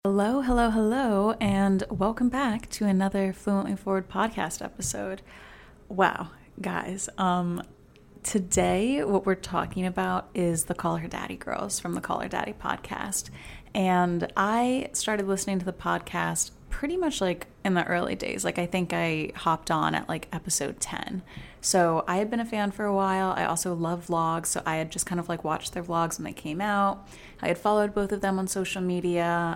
Hello, hello, hello, and welcome back to another Fluently Forward podcast episode. Wow, guys, today what we're talking about is the Call Her Daddy girls from the Call Her Daddy podcast. And I started listening to the podcast pretty much like in the early days. Like I think I hopped on at like episode 10. So I had been a fan for a while. I also love vlogs, so I had just kind of like watched their vlogs when they came out. I had followed both of them on social media.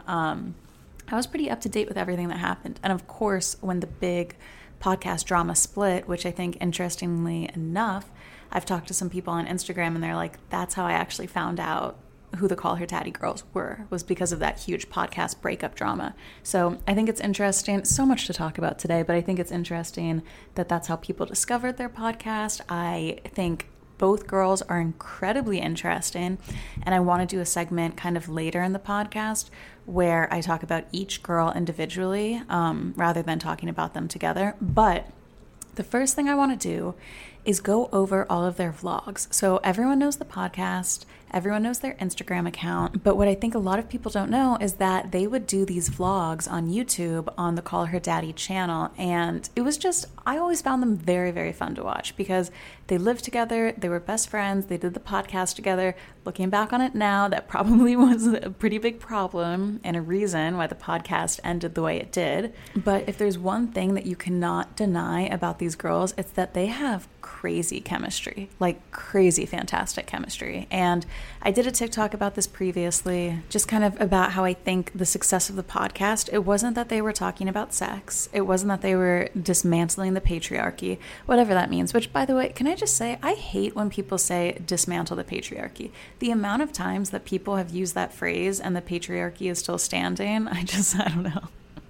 I was pretty up to date with everything that happened. And of course, when the big podcast drama split, which I think interestingly enough, I've talked to some people on Instagram and they're like, that's how I actually found out who the Call Her Daddy girls were, was because of that huge podcast breakup drama. So I think it's interesting, so much to talk about today, but I think it's interesting that that's how people discovered their podcast. I think both girls are incredibly interesting, and I want to do a segment kind of later in the podcast where I talk about each girl individually rather than talking about them together. But the first thing I want to do is go over all of their vlogs. So everyone knows the podcast, everyone knows their Instagram account, but what I think a lot of people don't know is that they would do these vlogs on YouTube on the Call Her Daddy channel, and it was just, I always found them very, very fun to watch because they lived together, they were best friends, they did the podcast together. Looking back on it now, that probably was a pretty big problem and a reason why the podcast ended the way it did. But if there's one thing that you cannot deny about these girls, it's that they have crazy chemistry, like crazy fantastic chemistry. And I did a TikTok about this previously, just kind of about how I think the success of the podcast, it wasn't that they were talking about sex, it wasn't that they were dismantling the patriarchy, whatever that means, which by the way, can I just say, I hate when people say dismantle the patriarchy. The amount of times that people have used that phrase and the patriarchy is still standing, I don't know.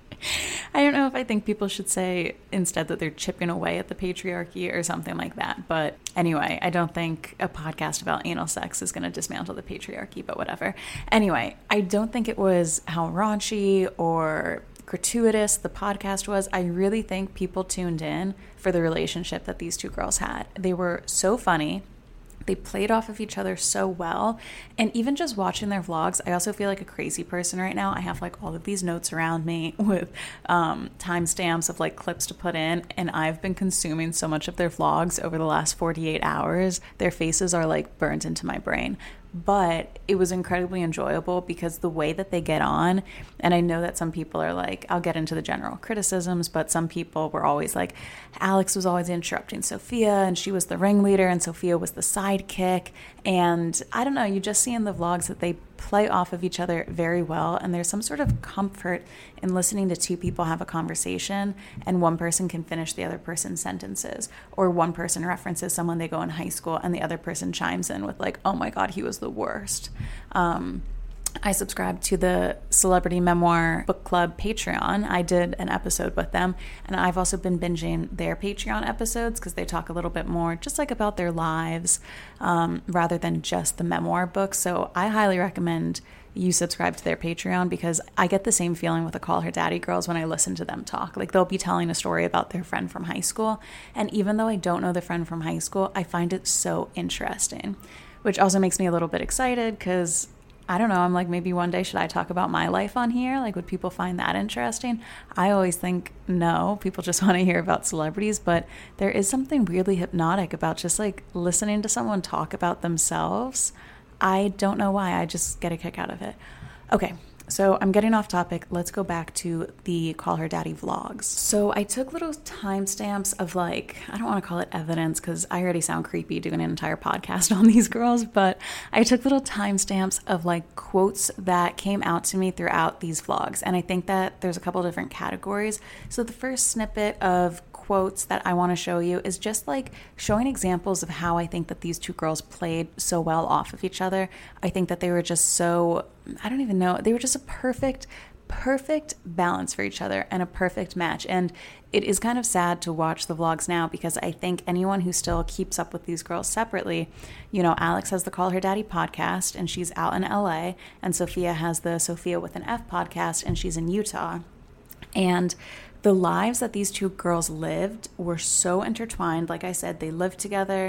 I don't know if I think people should say instead that they're chipping away at the patriarchy or something like that. But anyway, I don't think a podcast about anal sex is going to dismantle the patriarchy, but whatever. Anyway, I don't think it was how raunchy or gratuitous the podcast was. I really think people tuned in for the relationship that these two girls had. They were so funny. They played off of each other so well. And even just watching their vlogs, I also feel like a crazy person right now. I have like all of these notes around me with timestamps of like clips to put in. And I've been consuming so much of their vlogs over the last 48 hours. Their faces are like burnt into my brain. But it was incredibly enjoyable because the way that they get on, and I know that some people are like, I'll get into the general criticisms, but some people were always like, Alex was always interrupting Sophia and she was the ringleader and Sophia was the sidekick. And I don't know, you just see in the vlogs that they play off of each other very well, and there's some sort of comfort in listening to two people have a conversation and one person can finish the other person's sentences, or one person references someone they go in high school and the other person chimes in with like, oh my god, he was the worst. I subscribe to the Celebrity Memoir Book Club Patreon. I did an episode with them, and I've also been binging their Patreon episodes because they talk a little bit more just like about their lives rather than just the memoir book. So I highly recommend you subscribe to their Patreon because I get the same feeling with the Call Her Daddy girls when I listen to them talk. Like they'll be telling a story about their friend from high school, and even though I don't know the friend from high school, I find it so interesting, which also makes me a little bit excited because I don't know, I'm like, maybe one day should I talk about my life on here? Like, would people find that interesting? I always think no, people just want to hear about celebrities, but there is something weirdly hypnotic about just like listening to someone talk about themselves. I don't know why, I just get a kick out of it. Okay, so I'm getting off topic. Let's go back to the Call Her Daddy vlogs. So I took little timestamps of like, I don't want to call it evidence because I already sound creepy doing an entire podcast on these girls, but I took little timestamps of like quotes that came out to me throughout these vlogs. And I think that there's a couple different categories. So the first snippet of quotes that I want to show you is just like showing examples of how I think that these two girls played so well off of each other. I think that they were just so, I don't even know, they were just a perfect balance for each other and a perfect match. And it is kind of sad to watch the vlogs now because I think anyone who still keeps up with these girls separately, you know, Alex has the Call Her Daddy podcast and she's out in LA, and Sophia has the Sophia with an F podcast and she's in Utah. And the lives that these two girls lived were so intertwined. Like I said, they lived together,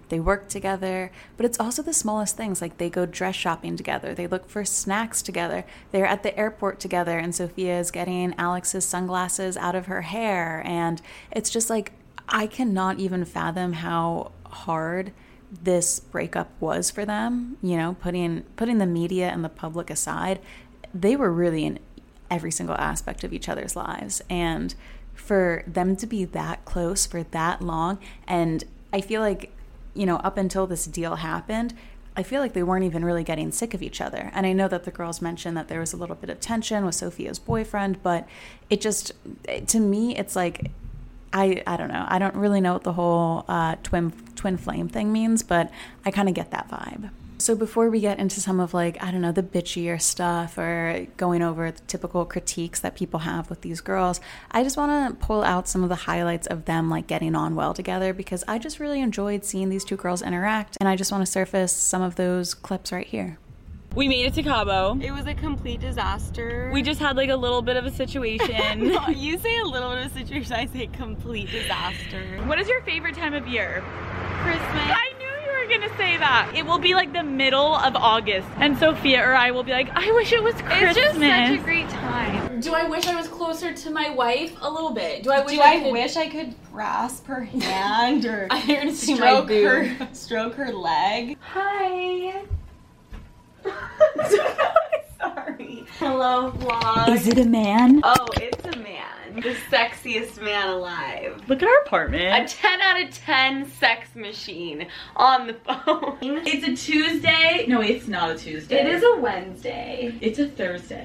they work together, but it's also the smallest things. Like they go dress shopping together, they look for snacks together, they're at the airport together, and Sophia is getting Alex's sunglasses out of her hair. And it's just like, I cannot even fathom how hard this breakup was for them. You know, putting the media and the public aside, they were really in every single aspect of each other's lives. And for them to be that close for that long, and I feel like, you know, up until this deal happened, I feel like they weren't even really getting sick of each other. And I know that the girls mentioned that there was a little bit of tension with Sophia's boyfriend, but it just, to me, it's like, I don't know. I don't really know what the whole twin flame thing means, but I kind of get that vibe. So before we get into some of like, I don't know, the bitchier stuff or going over the typical critiques that people have with these girls, I just want to pull out some of the highlights of them like getting on well together, because I just really enjoyed seeing these two girls interact, and I just want to surface some of those clips right here. We made it to Cabo. It was a complete disaster. We just had like a little bit of a situation. No, you say a little bit of a situation, I say complete disaster. What is your favorite time of year? Christmas. I knew you were gonna say that. It will be like the middle of August, and Sophia or I will be like, I wish it was Christmas. It's just such a great time. Do I wish I was closer to my wife? A little bit. Do I wish I could grasp her hand or you're gonna see my boob. Stroke her leg? Hi. Sorry. Hello, vlog. Is it a man? Oh, it's a man. The sexiest man alive. Look at our apartment. A 10 out of 10 sex machine on the phone. It's a Tuesday. No, it's not a Tuesday. It is a Wednesday. It's a Thursday.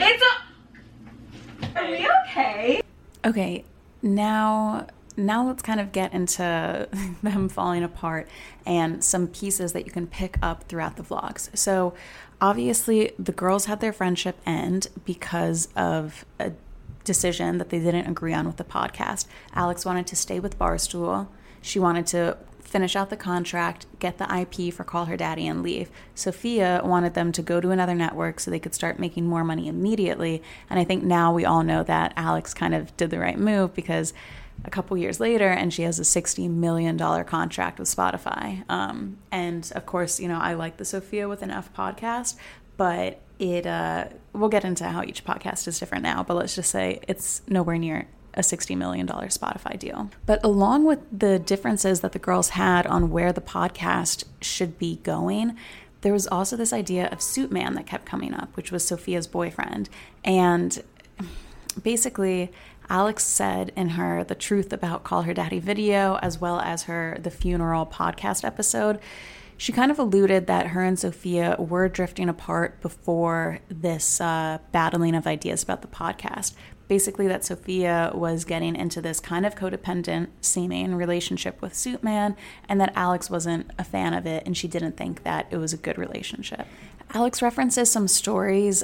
Are we okay? Okay, now let's kind of get into them falling apart and some pieces that you can pick up throughout the vlogs. So obviously the girls had their friendship end because of a decision that they didn't agree on with the podcast. Alex wanted to stay with Barstool. She wanted to finish out the contract, get the IP for Call Her Daddy, and leave. Sophia wanted them to go to another network so they could start making more money immediately. And I think now we all know that Alex kind of did the right move, because a couple years later, and she has a $60 million contract with Spotify. And of course, you know, I like the Sophia with an F podcast, but we'll get into how each podcast is different now, but let's just say it's nowhere near a $60 million Spotify deal. But along with the differences that the girls had on where the podcast should be going, there was also this idea of Suit Man that kept coming up, which was Sophia's boyfriend. And basically, Alex said in her The Truth About Call Her Daddy video, as well as her The Funeral podcast episode, she kind of alluded that her and Sophia were drifting apart before this battling of ideas about the podcast. Basically, that Sophia was getting into this kind of codependent seeming relationship with Suit Man, and that Alex wasn't a fan of it, and she didn't think that it was a good relationship. Alex references some stories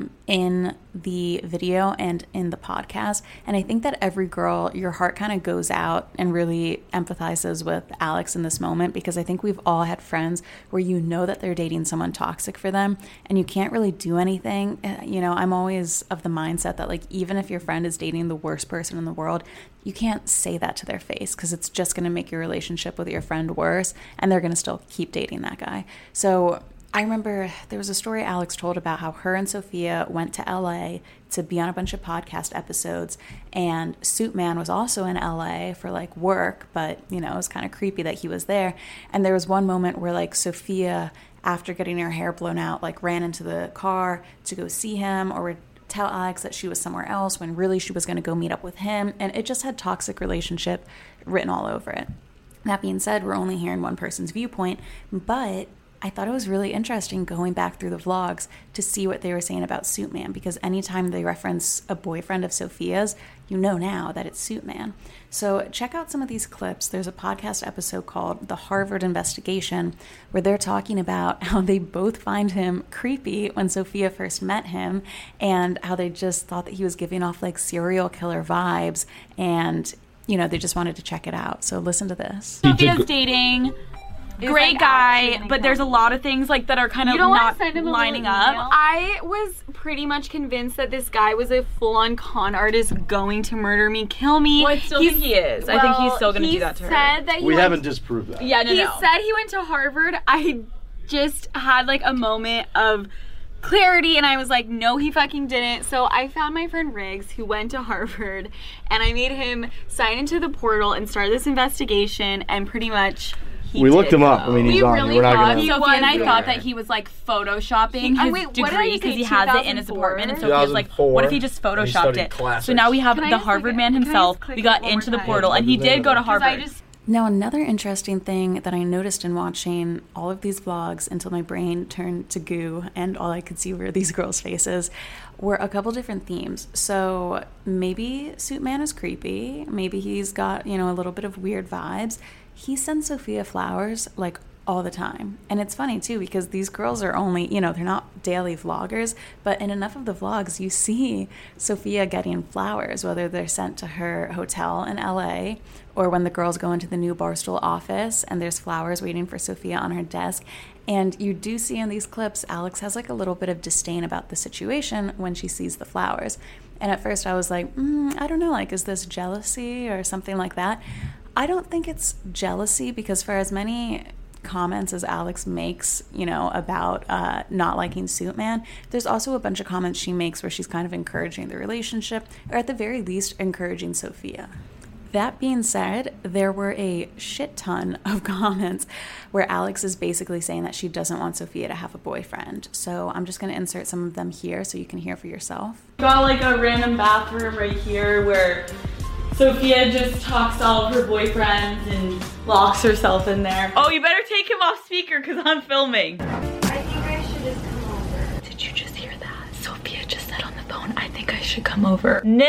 in the video and in the podcast, and I think that every girl, your heart kind of goes out and really empathizes with Alex in this moment, because I think we've all had friends where you know that they're dating someone toxic for them and you can't really do anything. You know, I'm always of the mindset that, like, even if your friend is dating the worst person in the world, you can't say that to their face, because it's just going to make your relationship with your friend worse, and they're going to still keep dating that guy. So I remember there was a story Alex told about how her and Sophia went to LA to be on a bunch of podcast episodes, and Suit Man was also in LA for like work, but you know, it was kind of creepy that he was there. And there was one moment where like Sophia, after getting her hair blown out, like ran into the car to go see him or tell Alex that she was somewhere else when really she was going to go meet up with him, and it just had toxic relationship written all over it. That being said, we're only hearing one person's viewpoint, but I thought it was really interesting going back through the vlogs to see what they were saying about Suit Man, because anytime they reference a boyfriend of Sophia's, you know now that it's Suit Man. So check out some of these clips. There's a podcast episode called The Harvard Investigation, where they're talking about how they both find him creepy when Sophia first met him, and how they just thought that he was giving off like serial killer vibes, and you know, they just wanted to check it out. So listen to this. Sophia's dating great guy, but there's a lot of things like that are kind of not lining up. I was pretty much convinced that this guy was a full-on con artist going to murder me, kill me. Well, I still think he is. I think he's still going to do that to her. We haven't disproved that. Yeah, He said he went to Harvard. I just had like a moment of clarity, and I was like, no, he fucking didn't. So I found my friend Riggs, who went to Harvard, and I made him sign into the portal and start this investigation, and pretty much we looked him up. I mean, he's on. Really We're not gonna. Sophia and I thought that he was like photoshopping his degree because he has it in his apartment, and Sophia's like, what if he just photoshopped it? Classics. So now we have the Harvard man himself. We got into the portal, and he did go to Harvard. Now, another interesting thing that I noticed in watching all of these vlogs until my brain turned to goo and all I could see were these girls' faces were a couple different themes. So maybe Suit Man is creepy. Maybe he's got, a little bit of weird vibes. He sends Sophia flowers like all the time. And it's funny too because these girls are only, they're not daily vloggers, but in enough of the vlogs you see Sophia getting flowers, whether they're sent to her hotel in LA or when the girls go into the new Barstool office and there's flowers waiting for Sophia on her desk. And you do see in these clips, Alex has like a little bit of disdain about the situation when she sees the flowers. And at first I was like, I don't know, like, is this jealousy or something like that? I don't think it's jealousy because for as many comments as Alex makes, about not liking Suit Man, there's also a bunch of comments she makes where she's kind of encouraging the relationship, or at the very least encouraging Sophia. That being said, there were a shit ton of comments where Alex is basically saying that she doesn't want Sophia to have a boyfriend. So I'm just going to insert some of them here so you can hear for yourself. Got like a random bathroom right here where Sophia just talks to all of her boyfriends and locks herself in there. Oh, you better take him off speaker because I'm filming. I think I should just come over. Did you just hear that? Sophia just said on the phone, I think I should come over. No.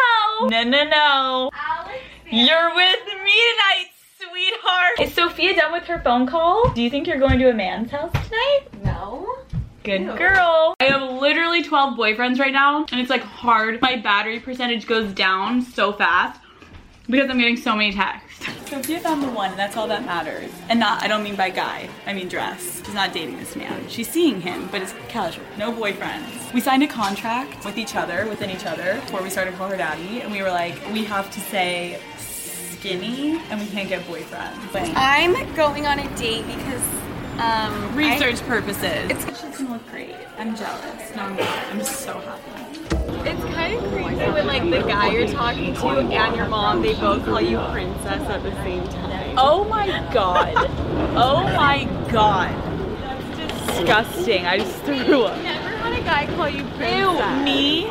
Alex, you're with me tonight, sweetheart. Is Sophia done with her phone call? Do you think you're going to a man's house tonight? no. Good girl. I have literally 12 boyfriends right now, and it's like hard. My battery percentage goes down so fast because I'm getting so many texts. Sophia found the one, and that's all that matters. And I don't mean by guy, I mean dress. She's not dating this man. She's seeing him, but it's casual. No boyfriends. We signed a contract with each other, within each other, before we started Call Her Daddy, and we were like, we have to say skinny, and we can't get boyfriends. But I'm going on a date because research purposes. She doesn't look great. I'm jealous. No, I'm not. I'm so happy. it's kind of crazy when like the guy you're talking to and your mom, they both call you princess at the same time. Oh my god. Oh my god. That's disgusting. I just threw up. I've never had a guy call you princess. Ew, me?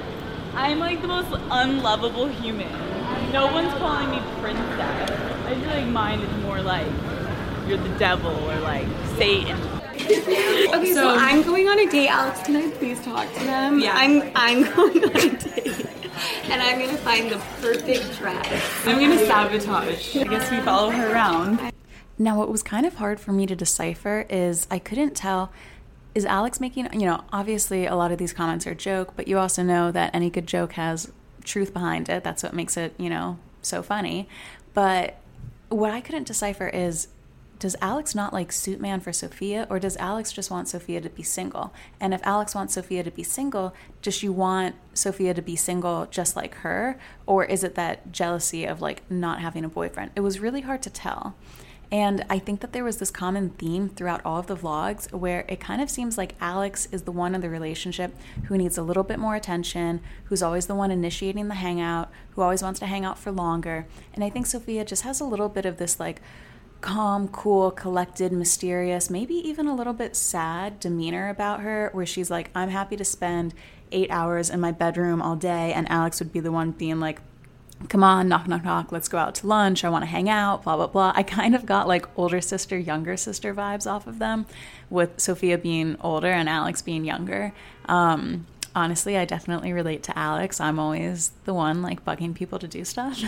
I'm like the most unlovable human. No one's calling me princess. I feel like mine is more like you're the devil or like Satan. Okay, so I'm going on a date. Alex, can I please talk to them? Yeah. I'm going on a date. And I'm gonna find the perfect dress. I'm gonna sabotage. I guess we follow her around. Now, what was kind of hard for me to decipher is I couldn't tell, is Alex making, obviously a lot of these comments are a joke, but you also know that any good joke has truth behind it. That's what makes it, so funny. But what I couldn't decipher is, does Alex not like Suit Man for Sophia, or does Alex just want Sophia to be single? And if Alex wants Sophia to be single, does she want Sophia to be single just like her? Or is it that jealousy of like not having a boyfriend? It was really hard to tell. And I think that there was this common theme throughout all of the vlogs where it kind of seems like Alex is the one in the relationship who needs a little bit more attention, who's always the one initiating the hangout, who always wants to hang out for longer. And I think Sophia just has a little bit of this like calm, cool, collected, mysterious, maybe even a little bit sad demeanor about her, where she's like, I'm happy to spend 8 hours in my bedroom all day, and Alex would be the one being like, come on, knock, knock, knock, let's go out to lunch, I want to hang out, blah, blah, blah. I kind of got like older sister, younger sister vibes off of them, with Sophia being older and Alex being younger. Honestly, I definitely relate to Alex. I'm always the one like bugging people to do stuff.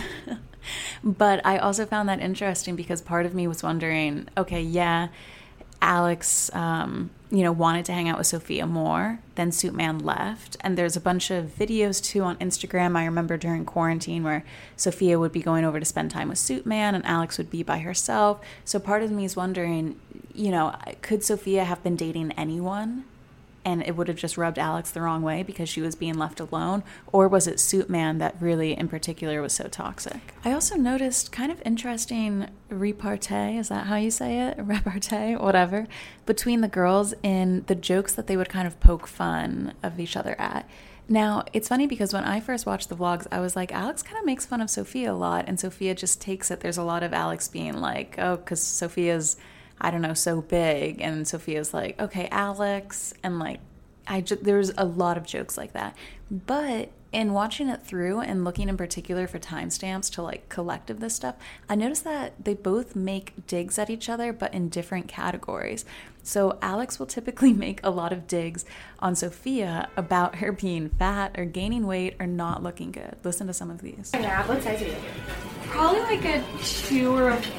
But I also found that interesting because part of me was wondering, okay, yeah, Alex wanted to hang out with Sophia more. Then Soup Man left. And there's a bunch of videos too on Instagram. I remember during quarantine where Sophia would be going over to spend time with Soup Man and Alex would be by herself. So part of me is wondering, could Sophia have been dating anyone? And it would have just rubbed Alex the wrong way because she was being left alone? Or was it Soup Man that really, in particular, was so toxic? I also noticed kind of interesting repartee, is that how you say it? Repartee, whatever, between the girls in the jokes that they would kind of poke fun of each other at. Now, it's funny because when I first watched the vlogs, I was like, Alex kind of makes fun of Sophia a lot, and Sophia just takes it. There's a lot of Alex being like, oh, because Sophia's, I don't know, so big, and Sophia's like, okay, Alex, and like, there's a lot of jokes like that. But in watching it through and looking in particular for timestamps to like collect of this stuff, I noticed that they both make digs at each other, but in different categories. So Alex will typically make a lot of digs on Sophia about her being fat or gaining weight or not looking good. Listen to some of these. Yeah, what size are you? Probably like a 2 or a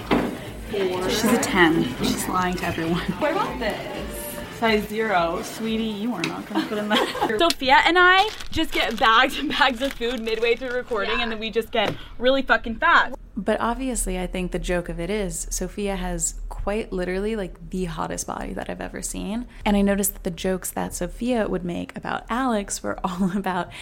4. She's a 10. She's lying to everyone. What about this? Size 0. Sweetie, you are not gonna fit in that. Sophia and I just get bags and bags of food midway through recording, and then we just get really fucking fat. But obviously, I think the joke of it is Sophia has quite literally like the hottest body that I've ever seen. And I noticed that the jokes that Sophia would make about Alex were all about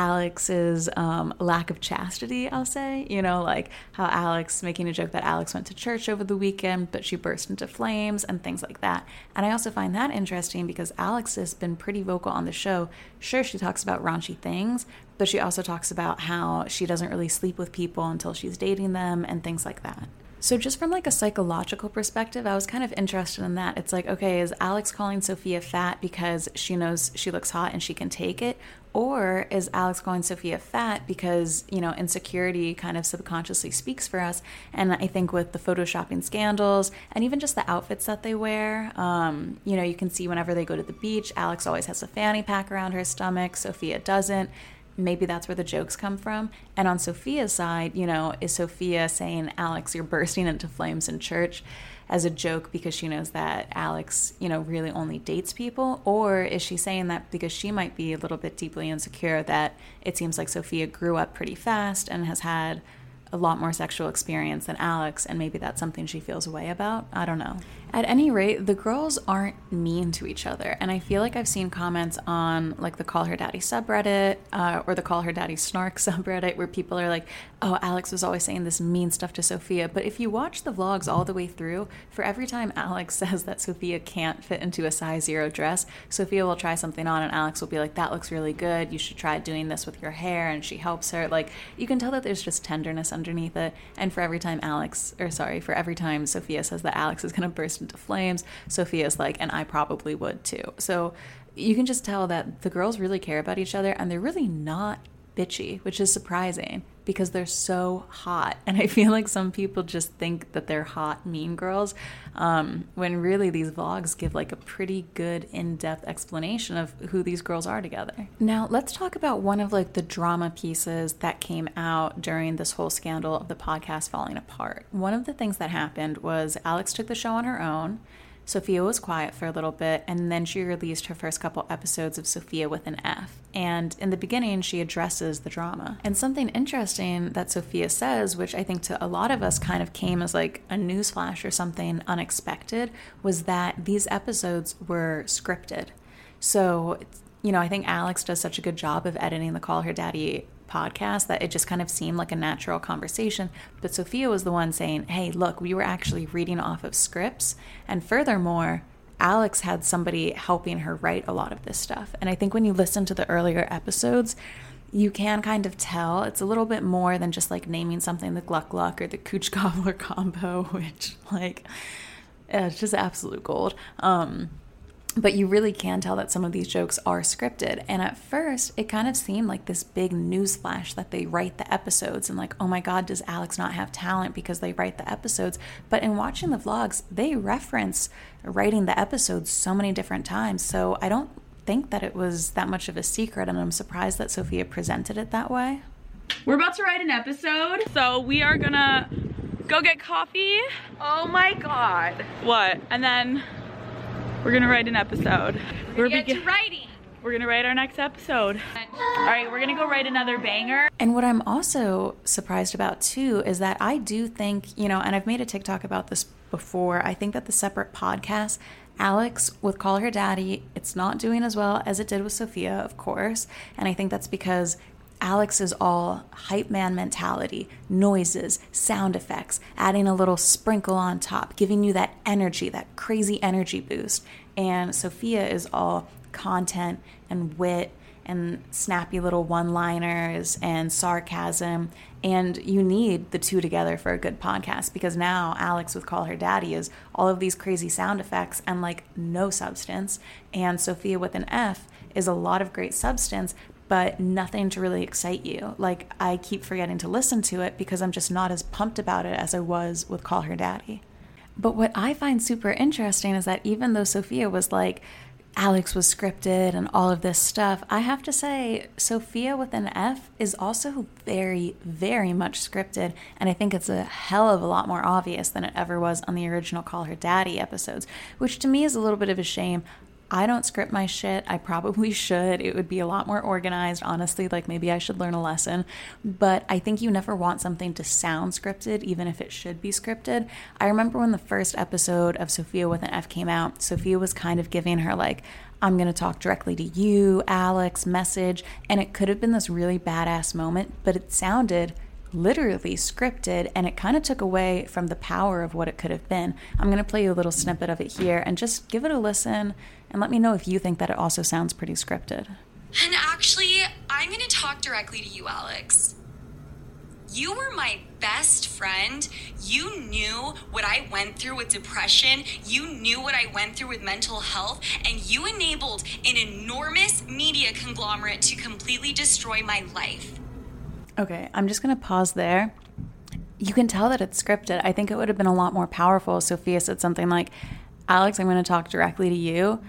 Alex's lack of chastity, I'll say. Like how Alex, making a joke that Alex went to church over the weekend, but she burst into flames and things like that. And I also find that interesting because Alex has been pretty vocal on the show. Sure, she talks about raunchy things, but she also talks about how she doesn't really sleep with people until she's dating them and things like that. So just from like a psychological perspective, I was kind of interested in that. It's like, okay, is Alex calling Sophia fat because she knows she looks hot and she can take it? Or is Alex calling Sophia fat because, insecurity kind of subconsciously speaks for us? And I think with the photoshopping scandals and even just the outfits that they wear, you can see whenever they go to the beach, Alex always has a fanny pack around her stomach, Sophia doesn't. Maybe that's where the jokes come from. And on Sophia's side, is Sophia saying, Alex, you're bursting into flames in church as a joke because she knows that Alex, really only dates people? Or is she saying that because she might be a little bit deeply insecure that it seems like Sophia grew up pretty fast and has had a lot more sexual experience than Alex, and maybe that's something she feels a way about? I don't know. At any rate, the girls aren't mean to each other, and I feel like I've seen comments on like the Call Her Daddy subreddit or the Call Her Daddy Snark subreddit where people are like, oh, Alex was always saying this mean stuff to Sophia. But if you watch the vlogs all the way through, for every time Alex says that Sophia can't fit into a size 0 dress, Sophia will try something on and Alex will be like, that looks really good, you should try doing this with your hair, and she helps her. Like, you can tell that there's just tenderness underneath it. And for every time Sophia says that Alex is gonna burst into flames, Sophia's like, and I probably would too. So you can just tell that the girls really care about each other, and they're really not bitchy, which is surprising because they're so hot. And I feel like some people just think that they're hot, mean girls, when really these vlogs give like a pretty good in-depth explanation of who these girls are together. Now, let's talk about one of like the drama pieces that came out during this whole scandal of the podcast falling apart. One of the things that happened was Alex took the show on her own. Sophia was quiet for a little bit, and then she released her first couple episodes of Sophia with an F. And in the beginning, she addresses the drama. And something interesting that Sophia says, which I think to a lot of us kind of came as like a newsflash or something unexpected, was that these episodes were scripted. So, I think Alex does such a good job of editing the Call Her Daddy podcast that it just kind of seemed like a natural conversation. But Sophia was the one saying, hey, look, we were actually reading off of scripts. And furthermore, Alex had somebody helping her write a lot of this stuff. And I think when you listen to the earlier episodes, you can kind of tell it's a little bit more than just like naming something the Gluck Gluck or the Cooch Gobbler combo, which like, it's just absolute gold. But you really can tell that some of these jokes are scripted. And at first, it kind of seemed like this big news flash that they write the episodes and like, oh my God, does Alex not have talent because they write the episodes? But in watching the vlogs, they reference writing the episodes so many different times. So I don't think that it was that much of a secret, and I'm surprised that Sophia presented it that way. We're about to write an episode, so we are gonna go get coffee. Oh my God. What? And then We're gonna write an episode. We're writing. We're gonna write our next episode. All right, we're gonna go write another banger. And what I'm also surprised about too is that I do think, and I've made a TikTok about this before, I think that the separate podcasts, Alex with Call Her Daddy, it's not doing as well as it did with Sophia, of course. And I think that's because Alex is all hype man mentality, noises, sound effects, adding a little sprinkle on top, giving you that energy, that crazy energy boost. And Sophia is all content and wit and snappy little one-liners and sarcasm. And you need the two together for a good podcast, because now Alex with Call Her Daddy is all of these crazy sound effects and like no substance. And Sophia with an F is a lot of great substance, but nothing to really excite you. Like, I keep forgetting to listen to it because I'm just not as pumped about it as I was with Call Her Daddy. But what I find super interesting is that even though Sophia was like, Alex was scripted and all of this stuff, I have to say Sophia with an F is also very, very much scripted. And I think it's a hell of a lot more obvious than it ever was on the original Call Her Daddy episodes, which to me is a little bit of a shame. I don't script my shit. I probably should. It would be a lot more organized, honestly. Like, maybe I should learn a lesson. But I think you never want something to sound scripted, even if it should be scripted. I remember when the first episode of Sophia with an F came out, Sophia was kind of giving her like, I'm going to talk directly to you, Alex, message. And it could have been this really badass moment, but it sounded literally scripted, and it kind of took away from the power of what it could have been. I'm going to play you a little snippet of it here and just give it a listen and let me know if you think that it also sounds pretty scripted. And actually, I'm going to talk directly to you, Alex. You were my best friend. You knew what I went through with depression. You knew what I went through with mental health, and you enabled an enormous media conglomerate to completely destroy my life. Okay, I'm just going to pause there. You can tell that it's scripted. I think it would have been a lot more powerful if Sophia said something like, Alex, I'm going to talk directly to you.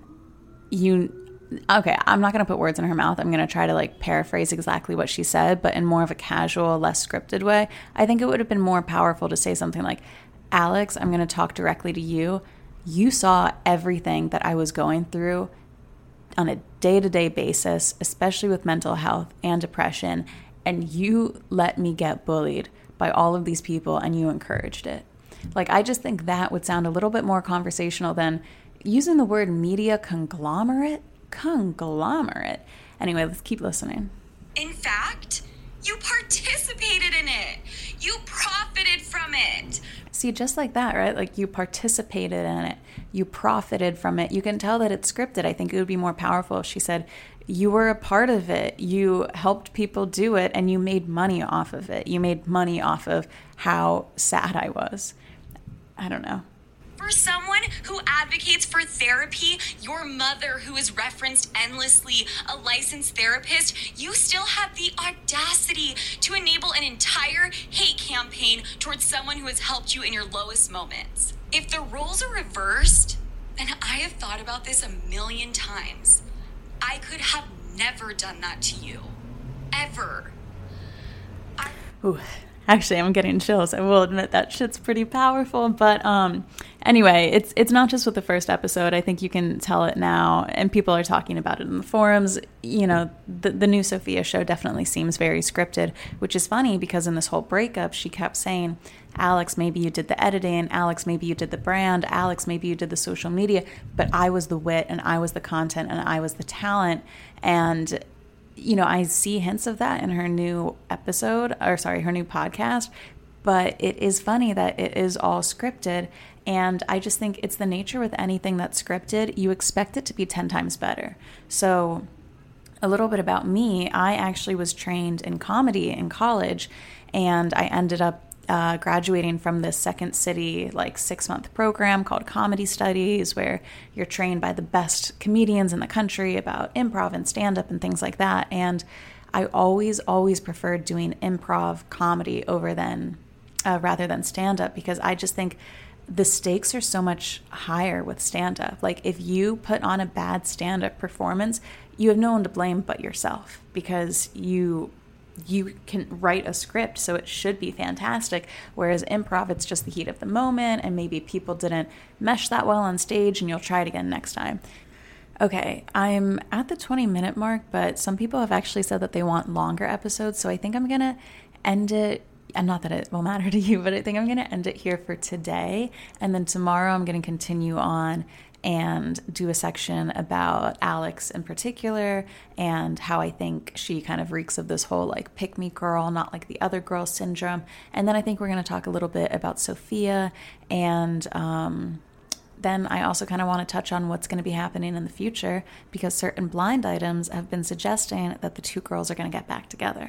Okay, I'm not going to put words in her mouth. I'm going to try to like paraphrase exactly what she said, but in more of a casual, less scripted way. I think it would have been more powerful to say something like, Alex, I'm going to talk directly to you. You saw everything that I was going through on a day-to-day basis, especially with mental health and depression. And you let me get bullied by all of these people, and you encouraged it. Like, I just think that would sound a little bit more conversational than using the word media conglomerate. Anyway, let's keep listening. In fact, you participated in it. You profited from it. See, just like that, right? Like, you participated in it. You profited from it. You can tell that it's scripted. I think it would be more powerful if she said, you were a part of it. You helped people do it, and you made money off of it. You made money off of how sad I was. I don't know. For someone who advocates for therapy, your mother who is referenced endlessly, a licensed therapist, you still have the audacity to enable an entire hate campaign towards someone who has helped you in your lowest moments. If the roles are reversed, and I have thought about this a million times, I could have never done that to you. Ever. Ooh, actually, I'm getting chills. I will admit that shit's pretty powerful. But anyway, it's not just with the first episode. I think you can tell it now, and people are talking about it in the forums. You know, the new Sophia show definitely seems very scripted, which is funny because in this whole breakup, she kept saying, Alex, maybe you did the editing. Alex, maybe you did the brand. Alex, maybe you did the social media. But I was the wit, and I was the content, and I was the talent. And I see hints of that in her new her new podcast, but it is funny that it is all scripted. And I just think it's the nature with anything that's scripted, you expect it to be 10 times better. So a little bit about me, I actually was trained in comedy in college, and I ended up graduating from this Second City 6-month program called Comedy Studies, where you're trained by the best comedians in the country about improv and stand-up and things like that. And I always preferred doing improv comedy rather than stand-up, because I just think the stakes are so much higher with stand-up. Like, if you put on a bad stand-up performance, you have no one to blame but yourself, because you you can write a script, so it should be fantastic. Whereas improv, it's just the heat of the moment, and maybe people didn't mesh that well on stage, and you'll try it again next time. Okay, I'm at the 20-minute mark, but some people have actually said that they want longer episodes, so I think I'm going to end it, and not that it will matter to you, but I think I'm going to end it here for today, and then tomorrow I'm going to continue on and do a section about Alex in particular and how I think she kind of reeks of this whole like pick me girl, not like the other girl syndrome. And then I think we're going to talk a little bit about Sophia, and then I also kind of want to touch on what's going to be happening in the future, because certain blind items have been suggesting that the two girls are going to get back together.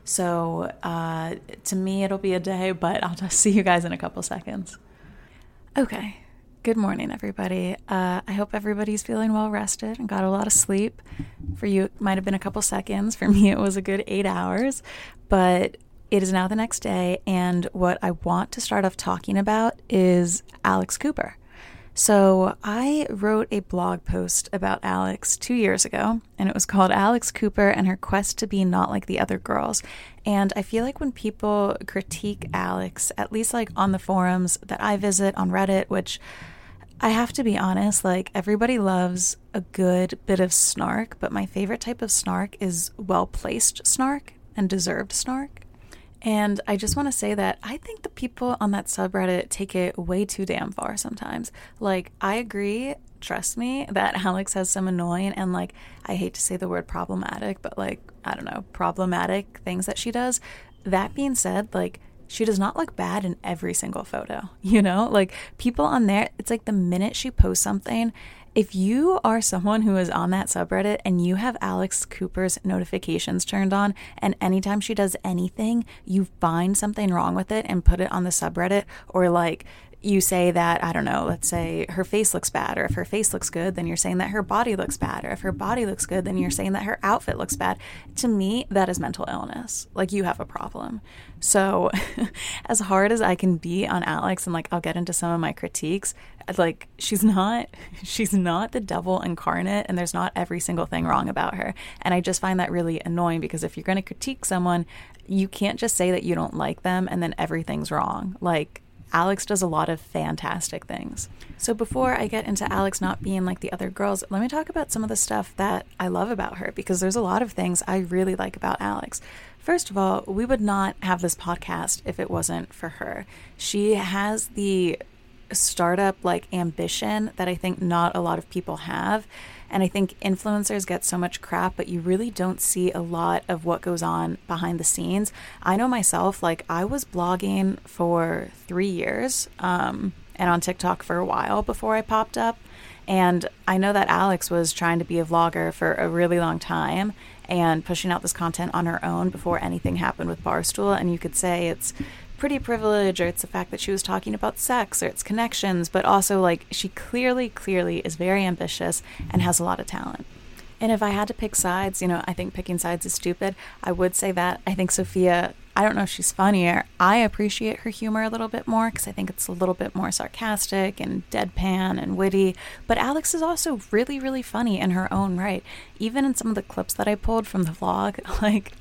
So to me, it'll be a day, but I'll just see you guys in a couple seconds. Okay. Good morning, everybody. I hope everybody's feeling well rested and got a lot of sleep. For you, it might have been a couple seconds. For me, it was a good 8 hours. But it is now the next day, and what I want to start off talking about is Alex Cooper. So I wrote a blog post about Alex 2 years ago, and it was called Alex Cooper and Her Quest to Be Not Like the Other Girls. And I feel like when people critique Alex, at least like on the forums that I visit on Reddit, which I have to be honest, like everybody loves a good bit of snark, but my favorite type of snark is well-placed snark and deserved snark. And I just want to say that I think the people on that subreddit take it way too damn far sometimes. Like, I agree, trust me, that Alex has some annoying and, like, I hate to say the word problematic, but, like, I don't know, problematic things that she does. That being said, like, she does not look bad in every single photo, you know? Like, people on there, it's like the minute she posts something, if you are someone who is on that subreddit and you have Alex Cooper's notifications turned on, and anytime she does anything, you find something wrong with it and put it on the subreddit, or like you say that, I don't know, let's say her face looks bad, or if her face looks good, then you're saying that her body looks bad, or if her body looks good, then you're saying that her outfit looks bad. To me, that is mental illness. Like, you have a problem. So as hard as I can be on Alex, and like I'll get into some of my critiques, like she's not the devil incarnate, and there's not every single thing wrong about her. And I just find that really annoying, because if you're going to critique someone, you can't just say that you don't like them and then everything's wrong. Like, Alex does a lot of fantastic things. So before I get into Alex not being like the other girls, let me talk about some of the stuff that I love about her, because there's a lot of things I really like about Alex. First of all, we would not have this podcast if it wasn't for her. She has the startup like ambition that I think not a lot of people have. And I think influencers get so much crap, but you really don't see a lot of what goes on behind the scenes. I know myself, like I was blogging for 3 years and on TikTok for a while before I popped up. And I know that Alex was trying to be a vlogger for a really long time and pushing out this content on her own before anything happened with Barstool. And you could say it's pretty privilege, or it's the fact that she was talking about sex, or it's connections, but also like she clearly is very ambitious and has a lot of talent. And if I had to pick sides, you know, I think picking sides is stupid. I would say that I think Sophia, I don't know if she's funnier. I appreciate her humor a little bit more, because I think it's a little bit more sarcastic and deadpan and witty. But Alex is also really funny in her own right. Even in some of the clips that I pulled from the vlog, like,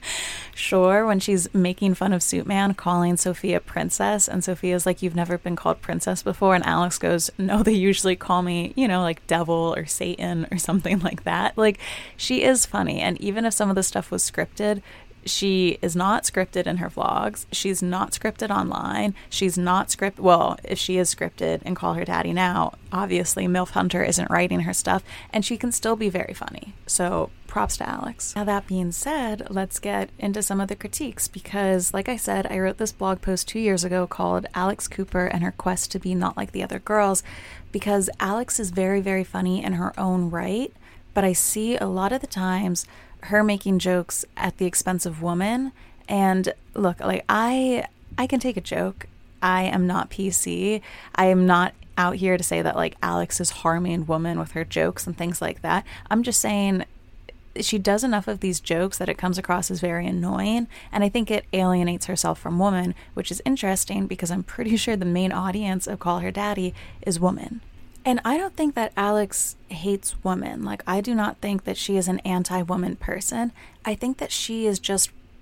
sure, when she's making fun of Suitman, calling Sophia princess, and Sophia's like, you've never been called princess before, and Alex goes, no, they usually call me, you know, like devil or Satan or something like that. Like, she is funny, and even if some of the stuff was scripted, she is not scripted in her vlogs. She's not scripted online. She's not scripted. Well, if she is scripted and Call Her Daddy Now, obviously MILF Hunter isn't writing her stuff, and she can still be very funny. So props to Alex. Now, that being said, let's get into some of the critiques, because like I said, I wrote this blog post 2 years ago called Alex Cooper and Her Quest to Be Not Like the Other Girls, because Alex is very funny in her own right, but I see a lot of the times her making jokes at the expense of women. And look, like I can take a joke. I am not PC. I am not out here to say that like Alex is harming women with her jokes and things like that. I'm just saying she does enough of these jokes that it comes across as very annoying, and I think it alienates herself from women, which is interesting because I'm pretty sure the main audience of Call Her Daddy is women. And I don't think that Alex hates women. Like, I do not think that she is an anti-woman person. I think that she is just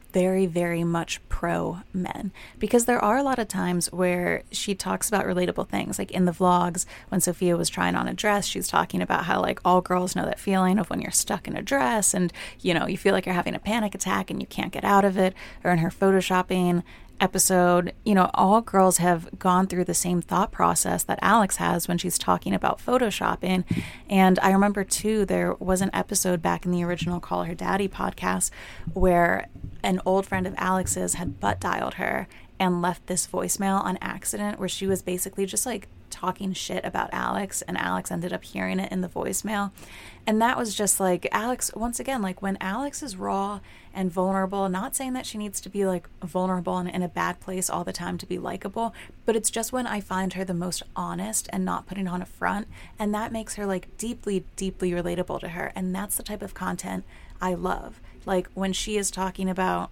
very, very much pro men, because there are a lot of times where she talks about relatable things. Like in the vlogs, when Sophia was trying on a dress, she's talking about how like all girls know that feeling of when you're stuck in a dress and, you know, you feel like you're having a panic attack and you can't get out of it. Or in her photoshopping episode, you know, all girls have gone through the same thought process that Alex has when she's talking about photoshopping. And I remember too, there was an episode back in the original Call Her Daddy podcast where an old friend of Alex's had butt dialed her and left this voicemail on accident where she was basically just like talking shit about Alex, and Alex ended up hearing it in the voicemail. And that was just like Alex, once again, like when Alex is raw and vulnerable, not saying that she needs to be like vulnerable and in a bad place all the time to be likable, but it's just when I find her the most honest and not putting on a front, and that makes her like deeply, deeply relatable to her. And that's the type of content I love. Like when she is talking about,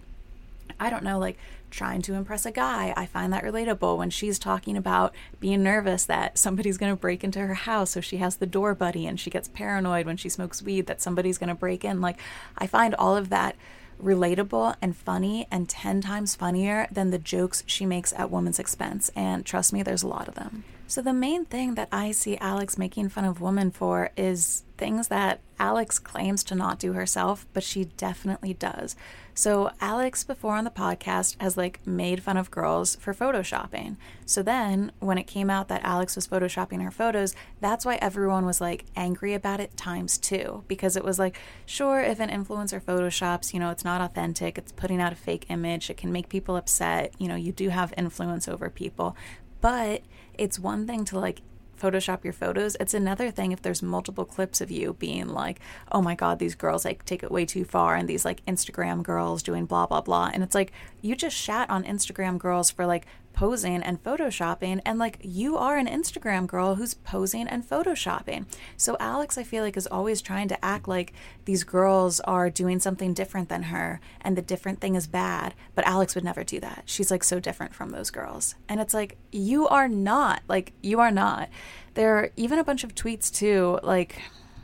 I don't know, like trying to impress a guy, I find that relatable. When she's talking about being nervous that somebody's going to break into her house, so she has the door buddy, and she gets paranoid when she smokes weed that somebody's going to break in. Like, I find all of that relatable and funny, and 10 times funnier than the jokes she makes at women's expense. And trust me, there's a lot of them. So the main thing that I see Alex making fun of women for is things that Alex claims to not do herself, but she definitely does. So Alex, before on the podcast, has like made fun of girls for photoshopping. So then when it came out that Alex was photoshopping her photos, that's why everyone was like angry about it ×2, because it was like, sure, if an influencer photoshops, you know, it's not authentic, it's putting out a fake image, it can make people upset, you know, you do have influence over people. But it's one thing to like Photoshop your photos. It's another thing if there's multiple clips of you being like, oh my God, these girls like take it way too far, and these like Instagram girls doing blah, blah, blah. And it's like, you just shat on Instagram girls for like posing and photoshopping, and like you are an Instagram girl who's posing and photoshopping. So Alex, I feel like, is always trying to act like these girls are doing something different than her and the different thing is bad, but Alex would never do that. She's like so different from those girls. And it's like, you are not. Like, you are not. There are even a bunch of tweets too, like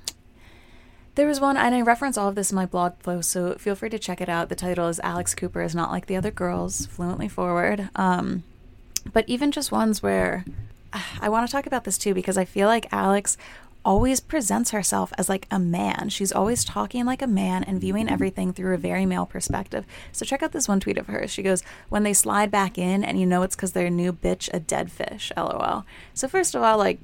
there was one, and I reference all of this in my blog post, so feel free to check it out. The title is Alex Cooper is Not Like the Other Girls, Fluently Forward. But even just ones where I want to talk about this too, because I feel like Alex always presents herself as like a man. She's always talking like a man and viewing everything through a very male perspective. So check out this one tweet of hers. She goes, when they slide back in and you know it's because they're a new bitch, a dead fish, LOL. So first of all, like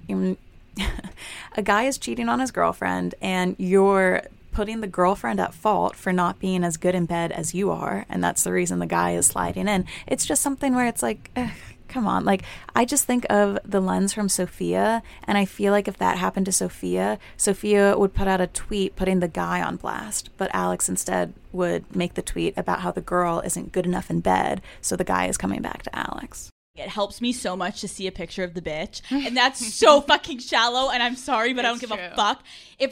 a guy is cheating on his girlfriend and you're putting the girlfriend at fault for not being as good in bed as you are, and that's the reason the guy is sliding in. It's just something where it's like, come on. Like, I just think of the lens from Sophia, and I feel like if that happened to Sophia, Sophia would put out a tweet putting the guy on blast, but Alex instead would make the tweet about how the girl isn't good enough in bed, so the guy is coming back to Alex. It helps me so much to see a picture of the bitch, and that's so fucking shallow, and I'm sorry, but I don't give a fuck. If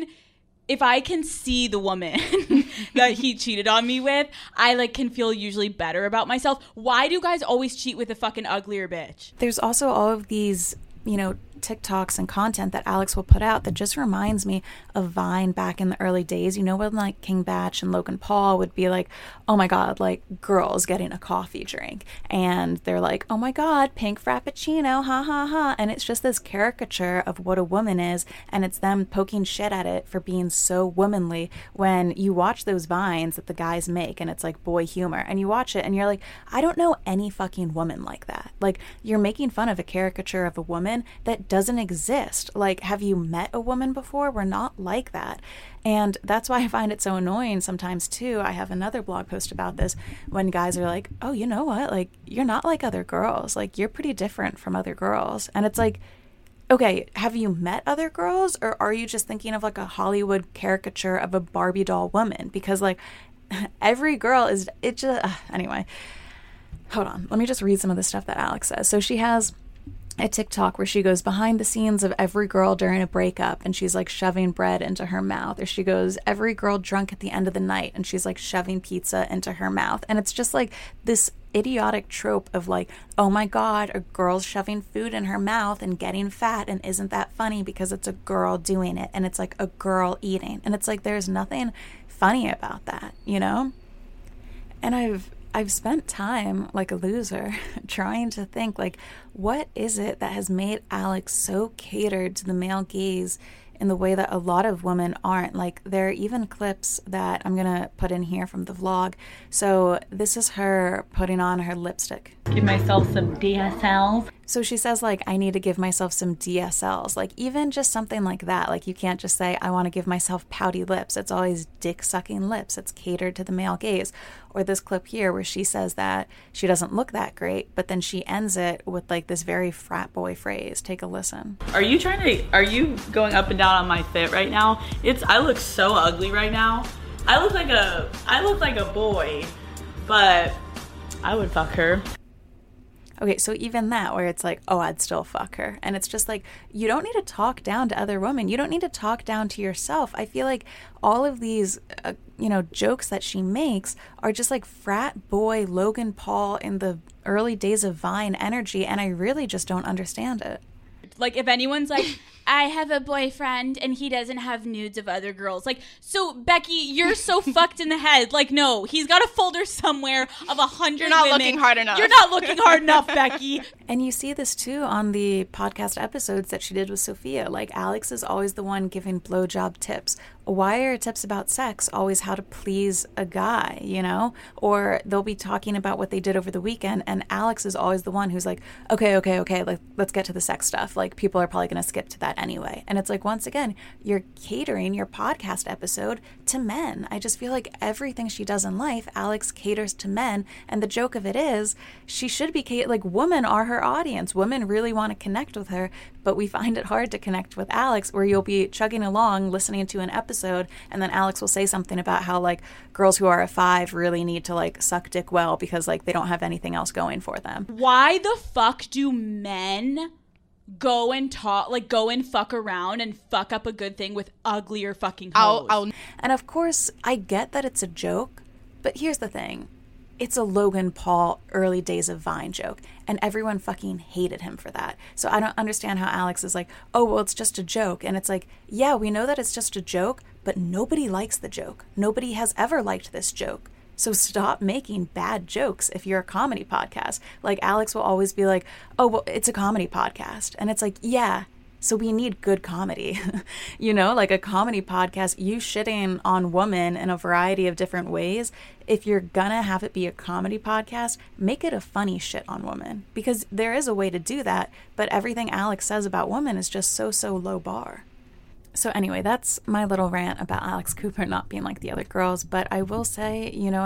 I can see the woman that he cheated on me with, I like can feel usually better about myself. Why do guys always cheat with a fucking uglier bitch? There's also all of these, you know, TikToks and content that Alex will put out that just reminds me of Vine back in the early days. You know, when like King Batch and Logan Paul would be like, oh my God, like girls getting a coffee drink, and they're like, oh my God, pink frappuccino, ha ha ha. And it's just this caricature of what a woman is, and it's them poking shit at it for being so womanly. When you watch those Vines that the guys make, and it's like boy humor, and you watch it and you're like, I don't know any fucking woman like that. Like, you're making fun of a caricature of a woman that doesn't exist. Like, have you met a woman before? We're not like that. And that's why I find it so annoying sometimes too. I have another blog post about this, when guys are like, oh, you know what? Like, you're not like other girls. Like, you're pretty different from other girls. And it's like, okay, have you met other girls, or are you just thinking of like a Hollywood caricature of a Barbie doll woman? Because like every girl is, it just, anyway, hold on. Let me just read some of the stuff that Alex says. So she has a TikTok where she goes behind the scenes of every girl during a breakup, and she's like shoving bread into her mouth. Or she goes every girl drunk at the end of the night, and she's like shoving pizza into her mouth. And it's just like this idiotic trope of like, oh my God, a girl's shoving food in her mouth and getting fat, and isn't that funny because it's a girl doing it, and it's like a girl eating. And it's like, there's nothing funny about that, you know? And I've spent time like a loser trying to think, like, what is it that has made Alex so catered to the male gaze in the way that a lot of women aren't? Like, there are even clips that I'm gonna put in here from the vlog. So this is her putting on her lipstick. Give myself some DSLs. So she says, like, I need to give myself some DSLs. Like, even just something like that. Like, you can't just say, I want to give myself pouty lips. It's always dick-sucking lips. It's catered to the male gaze. Or this clip here where she says that she doesn't look that great, but then she ends it with, like, this very frat boy phrase. Take a listen. Are you going up and down on my fit right now? I look so ugly right now. I look like a boy, but I would fuck her. Okay, so even that, where it's like, oh, I'd still fuck her. And it's just like, you don't need to talk down to other women. You don't need to talk down to yourself. I feel like all of these, jokes that she makes are just like frat boy Logan Paul in the early days of Vine energy. And I really just don't understand it. Like, if anyone's like, I have a boyfriend and he doesn't have nudes of other girls. Like, so Becky, you're so fucked in the head. Like, no, he's got a folder somewhere of 100 You're not women. looking hard enough. You're not looking hard enough, Becky. And you see this too on the podcast episodes that she did with Sophia. Like, Alex is always the one giving blowjob tips. Why are tips about sex always how to please a guy, Or they'll be talking about what they did over the weekend, and Alex is always the one who's like, okay, let's get to the sex stuff. Like, people are probably going to skip to that anyway. And it's like, once again, you're catering your podcast episode to men. I just feel like everything she does in life, Alex caters to men. And the joke of it is, she should be, like, women are her audience. Women really want to connect with her, but we find it hard to connect with Alex, where you'll be chugging along, listening to an episode, and then Alex will say something about how, like, girls who are a 5 really need to, like, suck dick well because, like, they don't have anything else going for them. Why the fuck do men go and fuck around and fuck up a good thing with uglier fucking hoes? And of course, I get that it's a joke, but here's the thing. It's a Logan Paul early days of Vine joke, and everyone fucking hated him for that. So I don't understand how Alex is like, oh, well, it's just a joke. And it's like, yeah, we know that it's just a joke, but nobody likes the joke. Nobody has ever liked this joke. So stop making bad jokes if you're a comedy podcast. Like, Alex will always be like, oh, well, it's a comedy podcast. And it's like, yeah, so we need good comedy. Like a comedy podcast, you shitting on women in a variety of different ways. If you're gonna have it be a comedy podcast, make it a funny shit on women. Because there is a way to do that, but everything Alex says about women is just so low bar. So anyway, that's my little rant about Alex Cooper not being like the other girls. But I will say,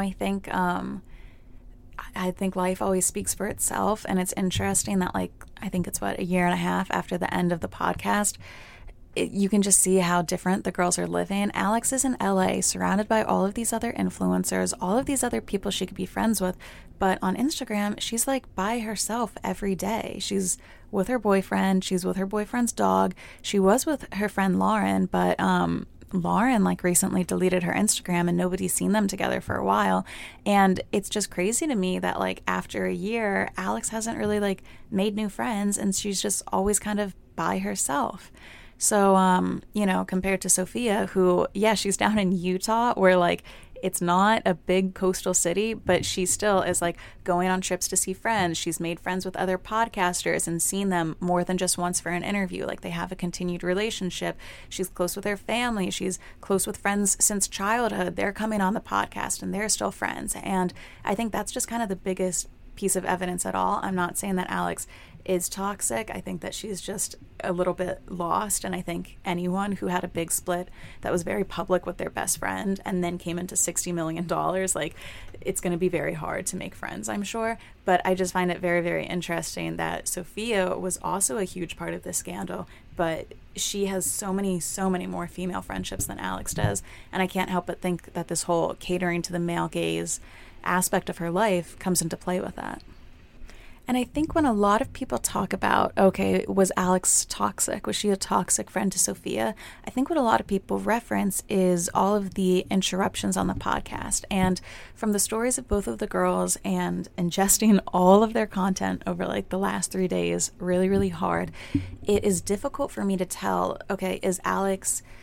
I think life always speaks for itself. And it's interesting that, like, I think it's a year and a half after the end of the podcast, you can just see how different the girls are living. Alex is in LA, surrounded by all of these other influencers, all of these other people she could be friends with. But on Instagram, she's like by herself every day. She's with her boyfriend. She's with her boyfriend's dog. She was with her friend Lauren, but Lauren like recently deleted her Instagram and nobody's seen them together for a while. And it's just crazy to me that, like, after a year, Alex hasn't really like made new friends, and she's just always kind of by herself. So, compared to Sophia, who, yeah, she's down in Utah, where, like, it's not a big coastal city, but she still is, like, going on trips to see friends. She's made friends with other podcasters and seen them more than just once for an interview. Like, they have a continued relationship. She's close with her family. She's close with friends since childhood. They're coming on the podcast, and they're still friends. And I think that's just kind of the biggest piece of evidence at all. I'm not saying that Alex is toxic. I think that she's just a little bit lost, and I think anyone who had a big split that was very public with their best friend and then came into $60 million, like, it's going to be very hard to make friends, I'm sure. But I just find it very, very interesting that Sophia was also a huge part of this scandal, but she has so many more female friendships than Alex does, and I can't help but think that this whole catering to the male gaze aspect of her life comes into play with that. And I think when a lot of people talk about, okay, was Alex toxic? Was she a toxic friend to Sophia? I think what a lot of people reference is all of the interruptions on the podcast. And from the stories of both of the girls and ingesting all of their content over like the last 3 days, really, really hard, it is difficult for me to tell, okay, is Alex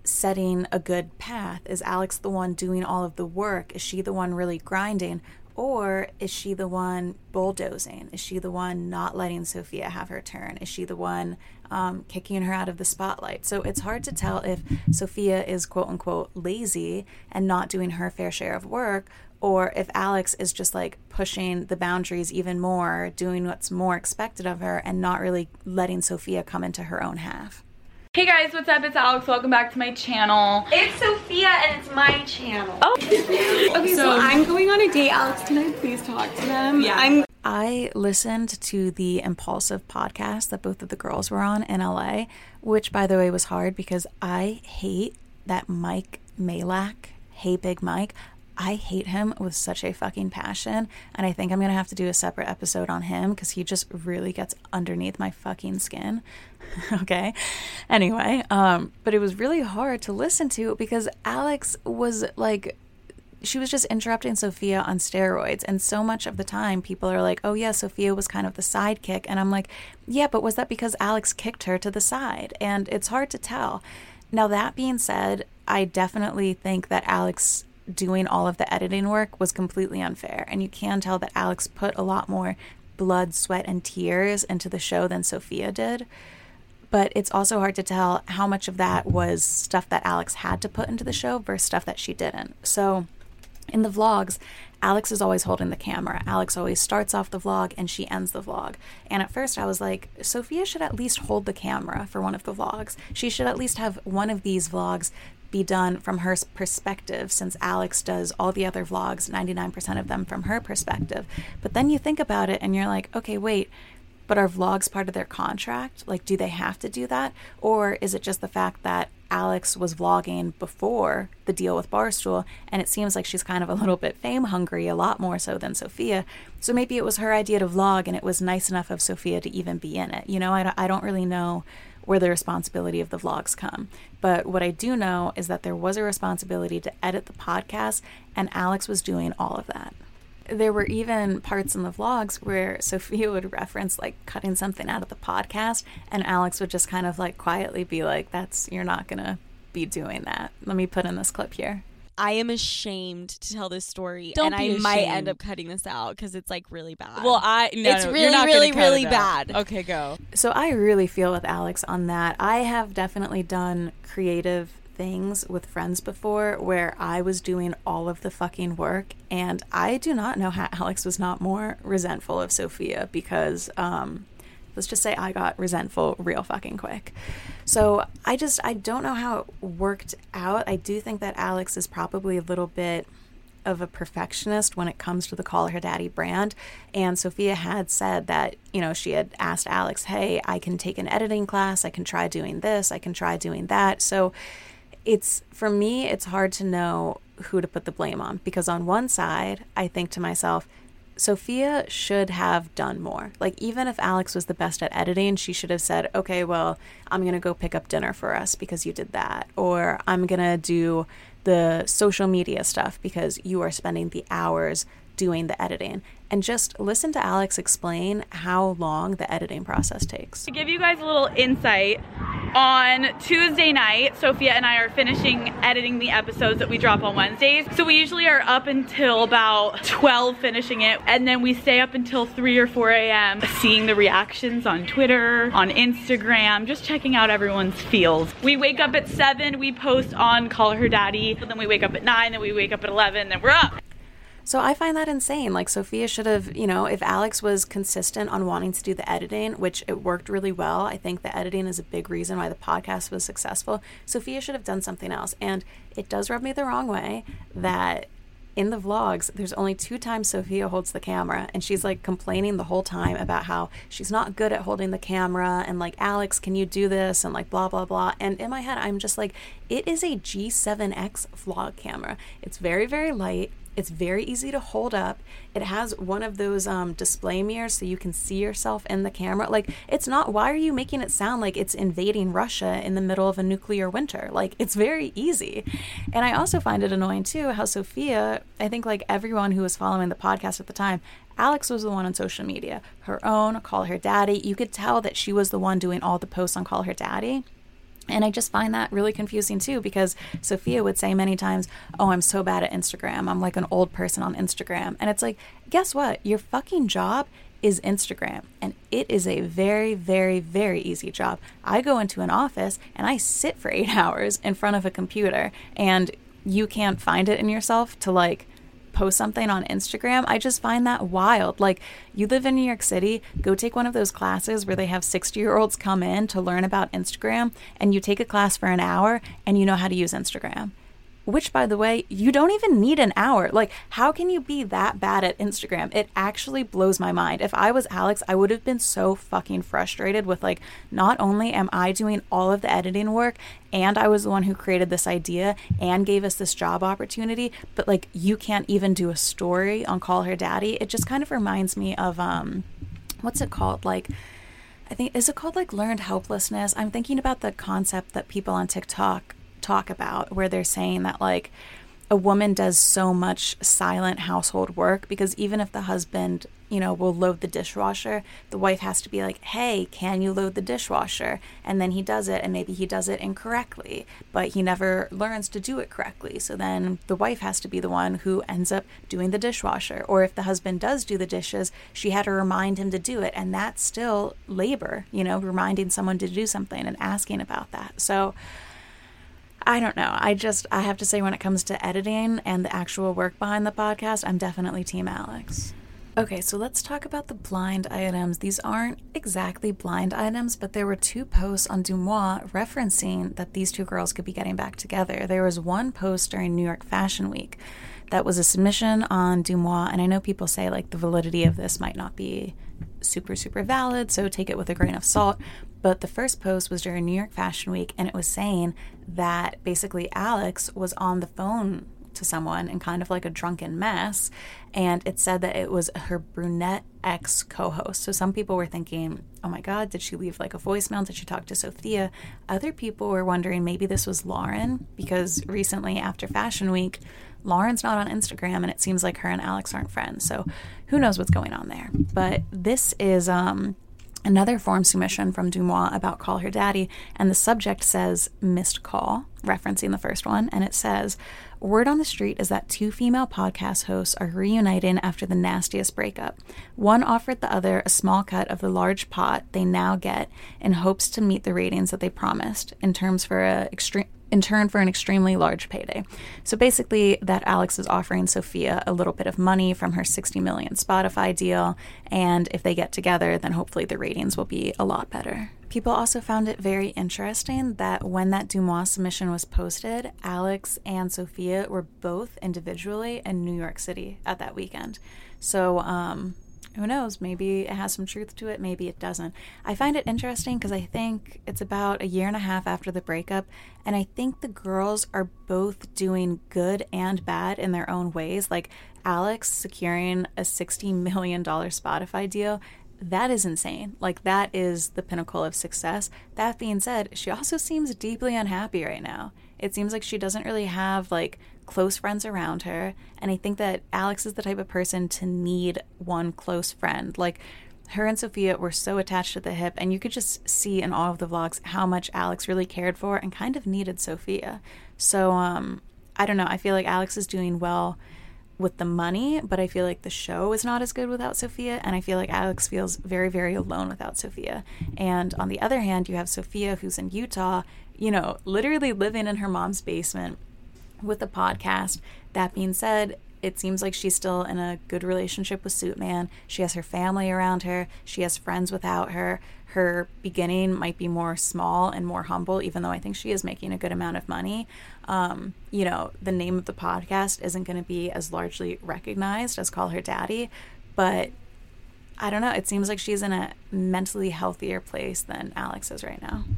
setting a good path? Is Alex the one doing all of the work? Is she the one really grinding? Or is she the one bulldozing? Is she the one not letting Sophia have her turn? Is she the one kicking her out of the spotlight? So it's hard to tell if Sophia is quote unquote lazy and not doing her fair share of work, or if Alex is just like pushing the boundaries even more, doing what's more expected of her and not really letting Sophia come into her own half. Hey guys, what's up? It's Alex. Welcome back to my channel. It's Sophia and it's my channel. Oh. Okay, so I'm going on a date. Alex, can I please talk to them? Yeah. I listened to the Impulsive podcast that both of the girls were on in LA, which by the way was hard because I hate that Mike Malak. Hey, Big Mike. I hate him with such a fucking passion, and I think I'm going to have to do a separate episode on him because he just really gets underneath my fucking skin. Okay? Anyway, but it was really hard to listen to because Alex was like, she was just interrupting Sophia on steroids, and so much of the time people are like, oh yeah, Sophia was kind of the sidekick, and I'm like, yeah, but was that because Alex kicked her to the side? And it's hard to tell. Now, that being said, I definitely think that Alex doing all of the editing work was completely unfair, and you can tell that Alex put a lot more blood, sweat, and tears into the show than Sophia did. But it's also hard to tell how much of that was stuff that Alex had to put into the show versus stuff that she didn't. So in the vlogs, Alex is always holding the camera. Alex always starts off the vlog and she ends the vlog. And at first I was like, Sophia should at least hold the camera for one of the vlogs. She should at least have one of these vlogs be done from her perspective, since Alex does all the other vlogs, 99% of them from her perspective. But then you think about it and you're like, okay, wait, but are vlogs part of their contract? Like, do they have to do that? Or is it just the fact that Alex was vlogging before the deal with Barstool, and it seems like she's kind of a little bit fame hungry, a lot more so than Sophia. So maybe it was her idea to vlog, and it was nice enough of Sophia to even be in it. You know, I don't really know where the responsibility of the vlogs come. But what I do know is that there was a responsibility to edit the podcast, and Alex was doing all of that. There were even parts in the vlogs where Sophia would reference like cutting something out of the podcast, and Alex would just kind of like quietly be like, you're not gonna be doing that. Let me put in this clip here. I am ashamed to tell this story, Don't and be I might ashamed. end up cutting this out because it's like really bad. Well, it's really, really bad. Okay, go. So I really feel with Alex on that. I have definitely done creative things with friends before where I was doing all of the fucking work, and I do not know how Alex was not more resentful of Sophia because let's just say I got resentful real fucking quick. So I don't know how it worked out. I do think that Alex is probably a little bit of a perfectionist when it comes to the Call Her Daddy brand. And Sophia had said that, you know, she had asked Alex, hey, I can take an editing class. I can try doing this. I can try doing that. So for me, it's hard to know who to put the blame on, because on one side, I think to myself, Sophia should have done more. Like, even if Alex was the best at editing, she should have said, okay, well, I'm going to go pick up dinner for us because you did that. Or I'm going to do the social media stuff because you are spending the hours doing the editing. And just listen to Alex explain how long the editing process takes. To give you guys a little insight, on Tuesday night, Sophia and I are finishing editing the episodes that we drop on Wednesdays. So we usually are up until about 12 finishing it, and then we stay up until 3 or 4 a.m. seeing the reactions on Twitter, on Instagram, just checking out everyone's feels. We wake up at 7, we post on Call Her Daddy, then we wake up at 9, then we wake up at 11, then we're up. So I find that insane. Like, Sophia should have, you know, if Alex was consistent on wanting to do the editing, which it worked really well, I think the editing is a big reason why the podcast was successful, Sophia should have done something else. And it does rub me the wrong way that in the vlogs, there's only 2 times Sophia holds the camera, and she's like complaining the whole time about how she's not good at holding the camera, and like, Alex, can you do this? And like, blah, blah, blah. And in my head, I'm just like, it is a G7X vlog camera. It's very, very light. It's very easy to hold up. It has one of those display mirrors so you can see yourself in the camera. Like, it's not, why are you making it sound like it's invading Russia in the middle of a nuclear winter? Like, it's very easy. And I also find it annoying too how Sophia, I think like everyone who was following the podcast at the time, Alex was the one on social media. Her own, Call Her Daddy. You could tell that she was the one doing all the posts on Call Her Daddy. And I just find that really confusing too, because Sophia would say many times, oh, I'm so bad at Instagram. I'm like an old person on Instagram. And it's like, guess what? Your fucking job is Instagram. And it is a very, very, very easy job. I go into an office and I sit for 8 hours in front of a computer, and you can't find it in yourself to like post something on Instagram. I just find that wild. Like, you live in New York City, go take one of those classes where they have 60-year-olds come in to learn about Instagram, and you take a class for an hour and you know how to use Instagram. Which, by the way, you don't even need an hour. Like, how can you be that bad at Instagram? It actually blows my mind. If I was Alex, I would have been so fucking frustrated with, like, not only am I doing all of the editing work, and I was the one who created this idea and gave us this job opportunity, but, like, you can't even do a story on Call Her Daddy. It just kind of reminds me of, what's it called? Like, I think, is it called, like, learned helplessness? I'm thinking about the concept that people on TikTok talk about, where they're saying that like a woman does so much silent household work, because even if the husband, you know, will load the dishwasher, the wife has to be like, hey, can you load the dishwasher? And then he does it, and maybe he does it incorrectly, but he never learns to do it correctly. So then the wife has to be the one who ends up doing the dishwasher. Or if the husband does do the dishes, she had to remind him to do it. And that's still labor, you know, reminding someone to do something and asking about that. So I don't know. I have to say, when it comes to editing and the actual work behind the podcast, I'm definitely Team Alex. Okay, so let's talk about the blind items. These aren't exactly blind items, but there were 2 posts on Deuxmoi referencing that these 2 girls could be getting back together. There was one post during New York Fashion Week that was a submission on Deuxmoi, and I know people say like the validity of this might not be super, super valid, so take it with a grain of salt. But the first post was during New York Fashion Week, and it was saying that basically Alex was on the phone to someone in kind of like a drunken mess, and it said that it was her brunette ex co-host. So some people were thinking, oh my God, did she leave like a voicemail? Did she talk to Sophia? Other people were wondering maybe this was Lauren, because recently after Fashion Week, Lauren's not on Instagram, and it seems like her and Alex aren't friends. So who knows what's going on there. But this is another form submission from Deuxmoi about Call Her Daddy, and the subject says missed call, referencing the first one, and it says, word on the street is that 2 female podcast hosts are reuniting after the nastiest breakup. One offered the other a small cut of the large pot they now get in hopes to meet the ratings that they promised, in turn for an extremely large payday. So basically that Alex is offering Sophia a little bit of money from her 60 million Spotify deal, and if they get together, then hopefully the ratings will be a lot better. People also found it very interesting that when that Deuxmoi submission was posted, Alex and Sophia were both individually in New York City at that weekend. So, who knows? Maybe it has some truth to it. Maybe it doesn't. I find it interesting because I think it's about 1.5 years after the breakup, and I think the girls are both doing good and bad in their own ways. Like Alex securing a $60 million Spotify deal, that is insane. Like, that is the pinnacle of success. That being said, she also seems deeply unhappy right now. It seems like she doesn't really have, like, close friends around her. And I think that Alex is the type of person to need one close friend. Like, her and Sophia were so attached at the hip, and you could just see in all of the vlogs how much Alex really cared for and kind of needed Sophia. So, I don't know. I feel like Alex is doing well with the money, but I feel like the show is not as good without Sophia, and I feel like Alex feels very, very alone without Sophia. And on the other hand, you have Sophia, who's in Utah, you know, literally living in her mom's basement with a podcast. That being said, it seems like she's still in a good relationship with Suitman. She has her family around her. She has friends without her. Her beginning might be more small and more humble, even though I think she is making a good amount of money. You know, the name of the podcast isn't going to be as largely recognized as Call Her Daddy, but I don't know. It seems like she's in a mentally healthier place than Alex is right now.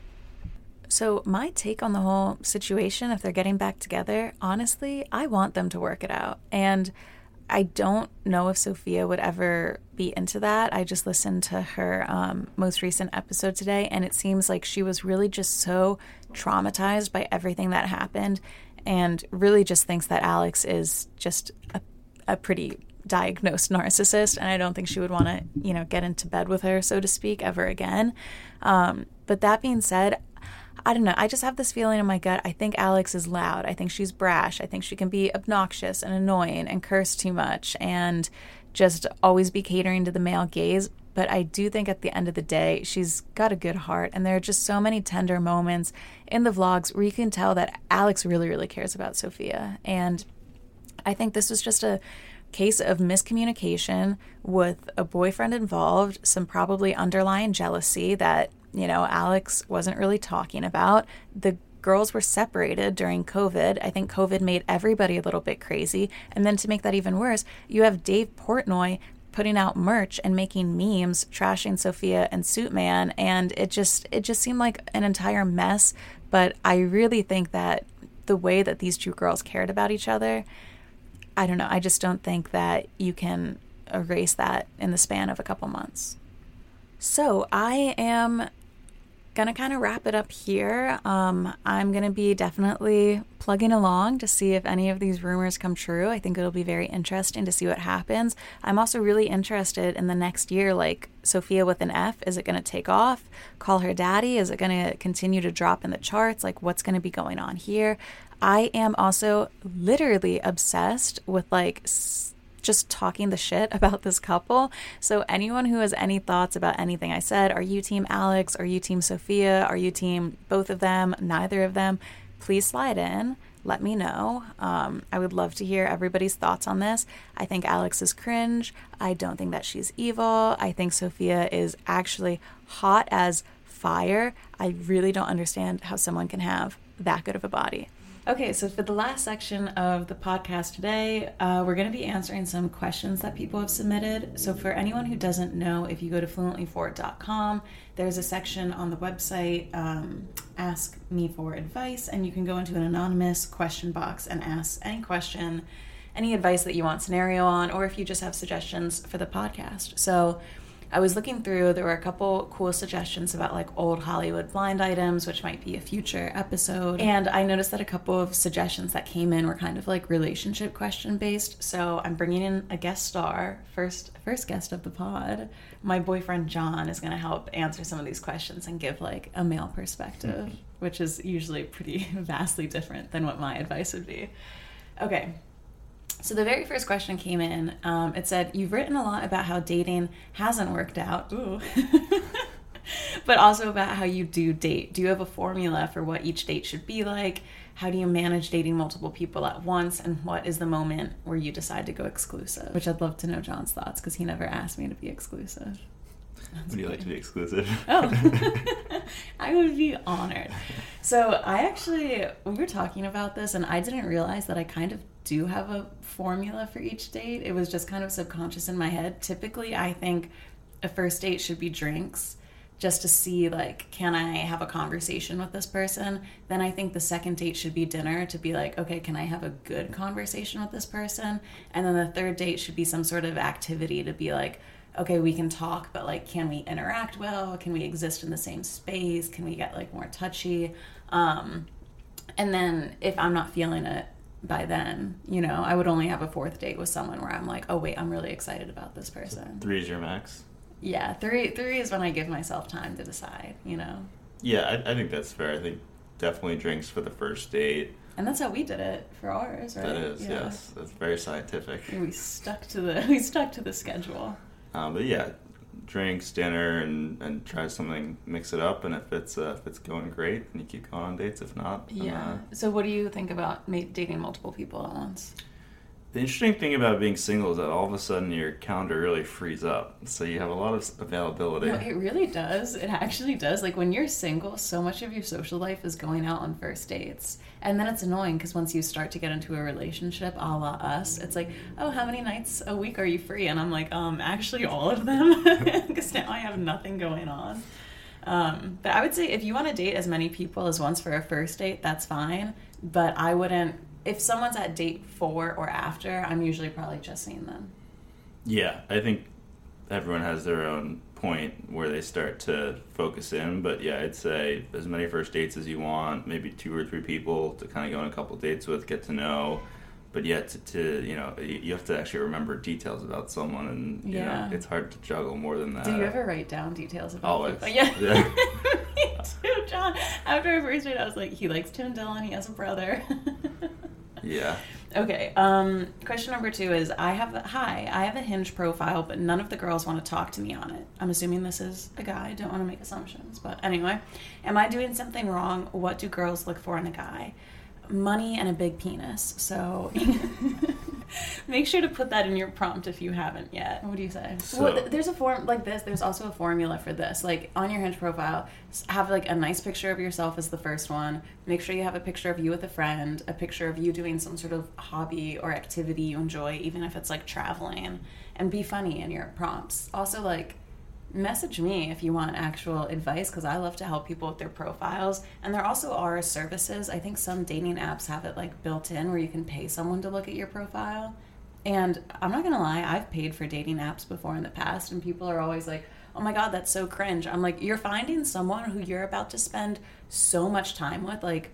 So my take on the whole situation, if they're getting back together, honestly, I want them to work it out. And I don't know if Sophia would ever be into that. I just listened to her most recent episode today, and it seems like she was really just so traumatized by everything that happened, and really just thinks that Alex is just a pretty diagnosed narcissist, and I don't think she would want to, you know, get into bed with her, so to speak, ever again. But that being said, I don't know. I just have this feeling in my gut. I think Alex is loud. I think she's brash. I think she can be obnoxious and annoying and curse too much and just always be catering to the male gaze. But I do think at the end of the day, she's got a good heart. And there are just so many tender moments in the vlogs where you can tell that Alex really, really cares about Sofia. And I think this was just a case of miscommunication with a boyfriend involved, some probably underlying jealousy that, Alex wasn't really talking about. The girls were separated during COVID. I think COVID made everybody a little bit crazy. And then to make that even worse, you have Dave Portnoy putting out merch and making memes, trashing Sofia and Suitman, and it just seemed like an entire mess. But I really think that the way that these two girls cared about each other, I don't know, I just don't think that you can erase that in the span of a couple months. So I am gonna kind of wrap it up here. I'm gonna be definitely plugging along to see if any of these rumors come true. I think it'll be very interesting to see what happens. I'm also really interested in the next year, like Sofia with an F, is it gonna take off? Call Her Daddy, is it gonna continue to drop in the charts? Like, what's gonna be going on here? I am also literally obsessed with just talking the shit about this couple. So anyone who has any thoughts about anything I said, are you team Alex? Are you team Sofia? Are you team both of them? Neither of them? Please slide in. Let me know. I would love to hear everybody's thoughts on this. I think Alex is cringe. I don't think that she's evil. I think Sofia is actually hot as fire. I really don't understand how someone can have that good of a body. Okay, so for the last section of the podcast today, we're going to be answering some questions that people have submitted. So for anyone who doesn't know, if you go to fluentlyforward.com, there's a section on the website, Ask Me for Advice, and you can go into an anonymous question box and ask any question, any advice that you want scenario on, or if you just have suggestions for the podcast. So I was looking through, there were a couple cool suggestions about like old Hollywood blind items, which might be a future episode. And I noticed that a couple of suggestions that came in were kind of like relationship question based. So I'm bringing in a guest star, first guest of the pod. My boyfriend John is going to help answer some of these questions and give like a male perspective, which is usually pretty vastly different than what my advice would be. Okay. So the very first question came in. It said, you've written a lot about how dating hasn't worked out, but also about how you do date. Do you have a formula for what each date should be like? How do you manage dating multiple people at once? And what is the moment where you decide to go exclusive? Which I'd love to know John's thoughts, because he never asked me to be exclusive. Would you like to be exclusive? Oh, I would be honored. So we were talking about this, and I didn't realize that I kind of do have a formula for each date. It was just kind of subconscious in my head. Typically, I think a first date should be drinks, just to see, like, can I have a conversation with this person? Then I think the second date should be dinner, to be like, okay, can I have a good conversation with this person? And then the third date should be some sort of activity to be like, okay, we can talk, but like, can we interact well? Can we exist in the same space? Can we get like more touchy? And then if I'm not feeling it by then, I would only have a fourth date with someone where I'm like, oh wait, I'm really excited about this person. 3 is your max? Yeah, three is when I give myself time to decide, Yeah, I think that's fair. I think definitely drinks for the first date. And that's how we did it for ours, right? That is, yes. That's very scientific. We stuck to the schedule. But yeah, drinks, dinner, and try something, mix it up, and if it's going great, then you keep going on dates. If not, So what do you think about dating multiple people at once? The interesting thing about being single is that all of a sudden your calendar really frees up, so you have a lot of availability. No, it really does. It actually does. Like, when you're single, so much of your social life is going out on first dates. And then it's annoying because once you start to get into a relationship, a la us, it's like, oh, how many nights a week are you free? And I'm like, actually all of them, because now I have nothing going on. But I would say if you want to date as many people as once for a first date, that's fine. But I wouldn't, if someone's at date 4 or after, I'm usually probably just seeing them. Yeah, I think everyone has their own point where they start to focus in, but yeah, I'd say as many first dates as you want, maybe 2 or 3 people to kind of go on a couple dates with, get to know, but yet to you have to actually remember details about someone, and you know, it's hard to juggle more than that. Do you ever write down details about always people? Yeah. too, John. After our first date, I was like, he likes Tim Dillon. He has a brother. Yeah. Okay. Question number 2 is, I have a Hinge profile, but none of the girls want to talk to me on it. I'm assuming this is a guy. I don't want to make assumptions, but anyway, am I doing something wrong? What do girls look for in a guy? Money and a big penis. So make sure to put that in your prompt if you haven't yet. What do you say? So, well, there's a form like this. There's also a formula for this. Like on your Hinge profile, have like a nice picture of yourself as the first one. Make sure you have a picture of you with a friend, a picture of you doing some sort of hobby or activity you enjoy, even if it's like traveling, and be funny in your prompts. Also, like, message me if you want actual advice, because I love to help people with their profiles. And there also are services. I think some dating apps have it like built in where you can pay someone to look at your profile. And I'm not gonna lie, I've paid for dating apps before in the past, and people are always like, oh my god, that's so cringe. I'm like, you're finding someone who you're about to spend so much time with. Like,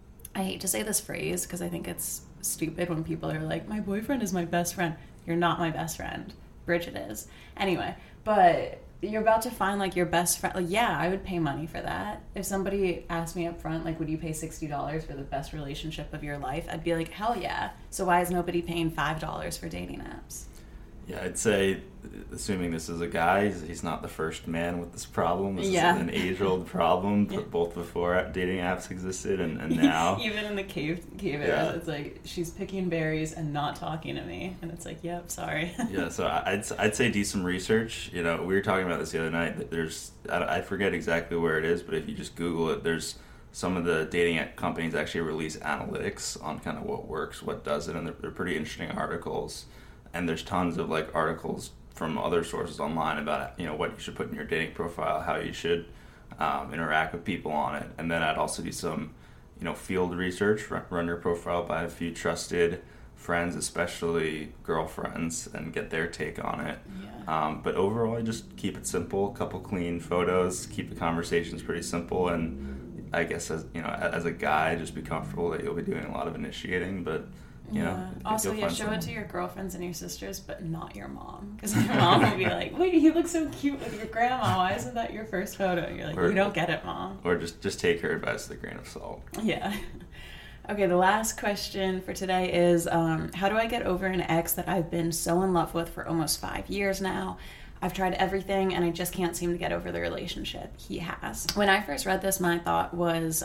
I hate to say this phrase because I think it's stupid when people are like, my boyfriend is my best friend. You're not my best friend. Bridget is. Anyway, but you're about to find like your best friend. Like, yeah, I would pay money for that. If somebody asked me up front, like, would you pay $60 for the best relationship of your life? I'd be like, hell yeah. So why is nobody paying $5 for dating apps? Yeah, I'd say, assuming this is a guy, he's not the first man with this problem. This is an age-old problem, both before dating apps existed and now. Even in the cave era, it's like, she's picking berries and not talking to me. And it's like, yep, sorry. Yeah, so I'd say do some research. You know, we were talking about this the other night. There's, I forget exactly where it is, but if you just Google it, there's some of the dating companies actually release analytics on kind of what works, what doesn't, and they're pretty interesting articles. And there's tons of like articles from other sources online about, you know, what you should put in your dating profile, how you should interact with people on it. And then I'd also do some, you know, field research, run your profile by a few trusted friends, especially girlfriends, and get their take on it. Yeah. But overall, just keep it simple, a couple clean photos, keep the conversations pretty simple, and I guess as a guy, just be comfortable that you'll be doing a lot of initiating, but you know, also, show it to your girlfriends and your sisters, but not your mom. Because your mom will be like, wait, you look so cute with your grandma. Why isn't that your first photo? You're like, you don't get it, Mom. Or just take her advice with a grain of salt. Yeah. Okay, the last question for today is, how do I get over an ex that I've been so in love with for almost 5 years now? I've tried everything, and I just can't seem to get over the relationship. He has. When I first read this, my thought was...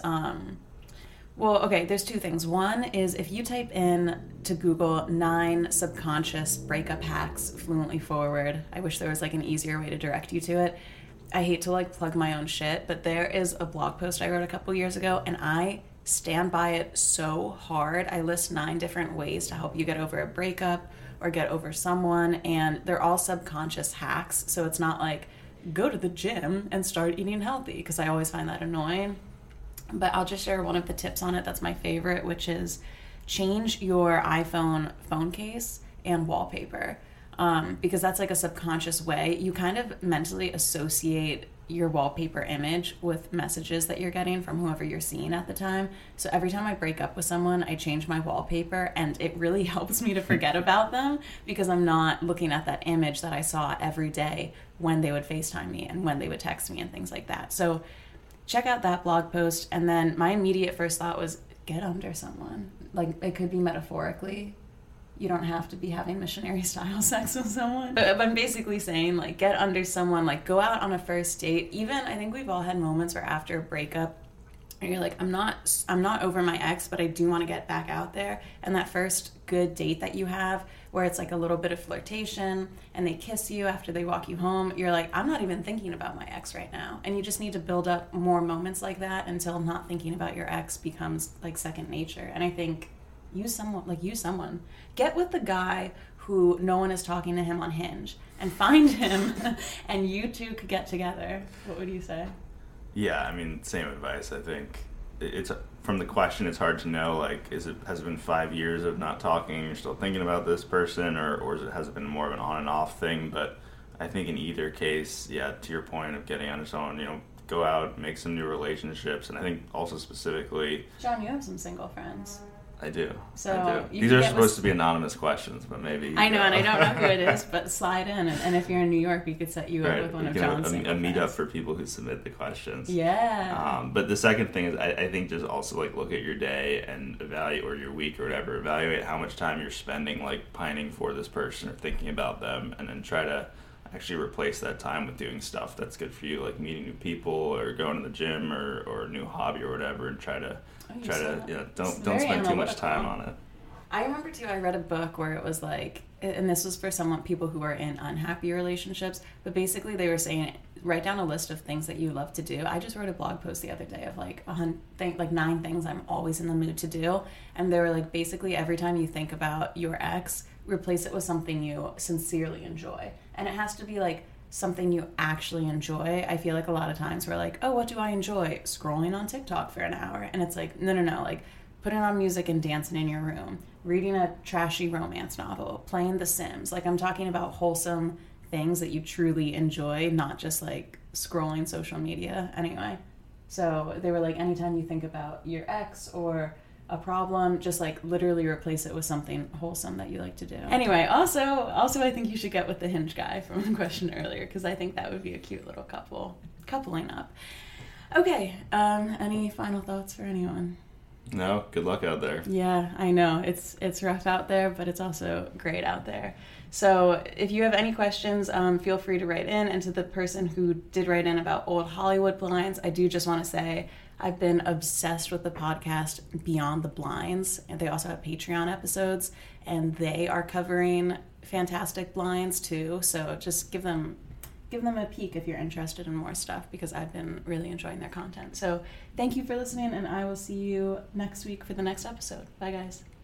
well, okay, there's 2 things. One is if you type in to Google 9 subconscious breakup hacks fluently forward, I wish there was like an easier way to direct you to it. I hate to like plug my own shit, but there is a blog post I wrote a couple years ago, and I stand by it so hard. I list 9 different ways to help you get over a breakup or get over someone, and they're all subconscious hacks. So it's not like go to the gym and start eating healthy, because I always find that annoying. But I'll just share one of the tips on it that's my favorite, which is change your iPhone phone case and wallpaper. Because that's like a subconscious way. You kind of mentally associate your wallpaper image with messages that you're getting from whoever you're seeing at the time. So every time I break up with someone, I change my wallpaper, and it really helps me to forget about them, because I'm not looking at that image that I saw every day when they would FaceTime me and when they would text me and things like that. So check out that blog post. And then my immediate first thought was get under someone. Like, it could be metaphorically. You don't have to be having missionary style sex with someone. But I'm basically saying, like, get under someone, like, go out on a first date. Even, I think we've all had moments where after a breakup, you're like, I'm not over my ex, but I do want to get back out there. And that first good date that you have, where it's like a little bit of flirtation and they kiss you after they walk you home, you're like, I'm not even thinking about my ex right now. And you just need to build up more moments like that until not thinking about your ex becomes like second nature. And I think use someone. Get with the guy who no one is talking to him on Hinge, and find him and you two could get together. What would you say? Yeah, I mean, same advice. I think it's from the question, it's hard to know, like, has it been 5 years of not talking, you're still thinking about this person, or has it been more of an on and off thing? But I think in either case, yeah, to your point of getting under someone, you know, go out, make some new relationships. And I think also specifically... John, you have some single friends. I do. So I do. These are supposed to be anonymous questions, but maybe... I know, and I don't know who it is, but slide in. And if you're in New York, we could set you up with one of John's a meetup for people who submit the questions. Yeah. But the second thing is, I think just also, like, look at your day and evaluate, or your week or whatever, evaluate how much time you're spending, like, pining for this person or thinking about them, and then try to actually replace that time with doing stuff that's good for you, like meeting new people or going to the gym or a new hobby or whatever, and try to don't spend too much time on it. I remember too, I read a book where it was like, and this was for people who are in unhappy relationships, but basically they were saying, write down a list of things that you love to do. I just wrote a blog post the other day of like 9 things I'm always in the mood to do, and they were like, basically every time you think about your ex, replace it with something you sincerely enjoy. And it has to be like something you actually enjoy. I feel like a lot of times we're like, oh, what do I enjoy? Scrolling on TikTok for an hour. And it's like, no, like putting on music and dancing in your room, reading a trashy romance novel, playing The Sims. Like, I'm talking about wholesome things that you truly enjoy, not just like scrolling social media. Anyway, so they were like, anytime you think about your ex or a problem, just like literally replace it with something wholesome that you like to do. Anyway, also I think you should get with the Hinge guy from the question earlier, because I think that would be a cute little coupling up. Okay, any final thoughts for anyone? No, good luck out there. Yeah, I know. It's rough out there, but it's also great out there. So if you have any questions, feel free to write in. And to the person who did write in about old Hollywood blinds, I do just want to say I've been obsessed with the podcast Beyond the Blinds, and they also have Patreon episodes, and they are covering fantastic blinds too. So just give them a peek if you're interested in more stuff, because I've been really enjoying their content. So thank you for listening, and I will see you next week for the next episode. Bye, guys.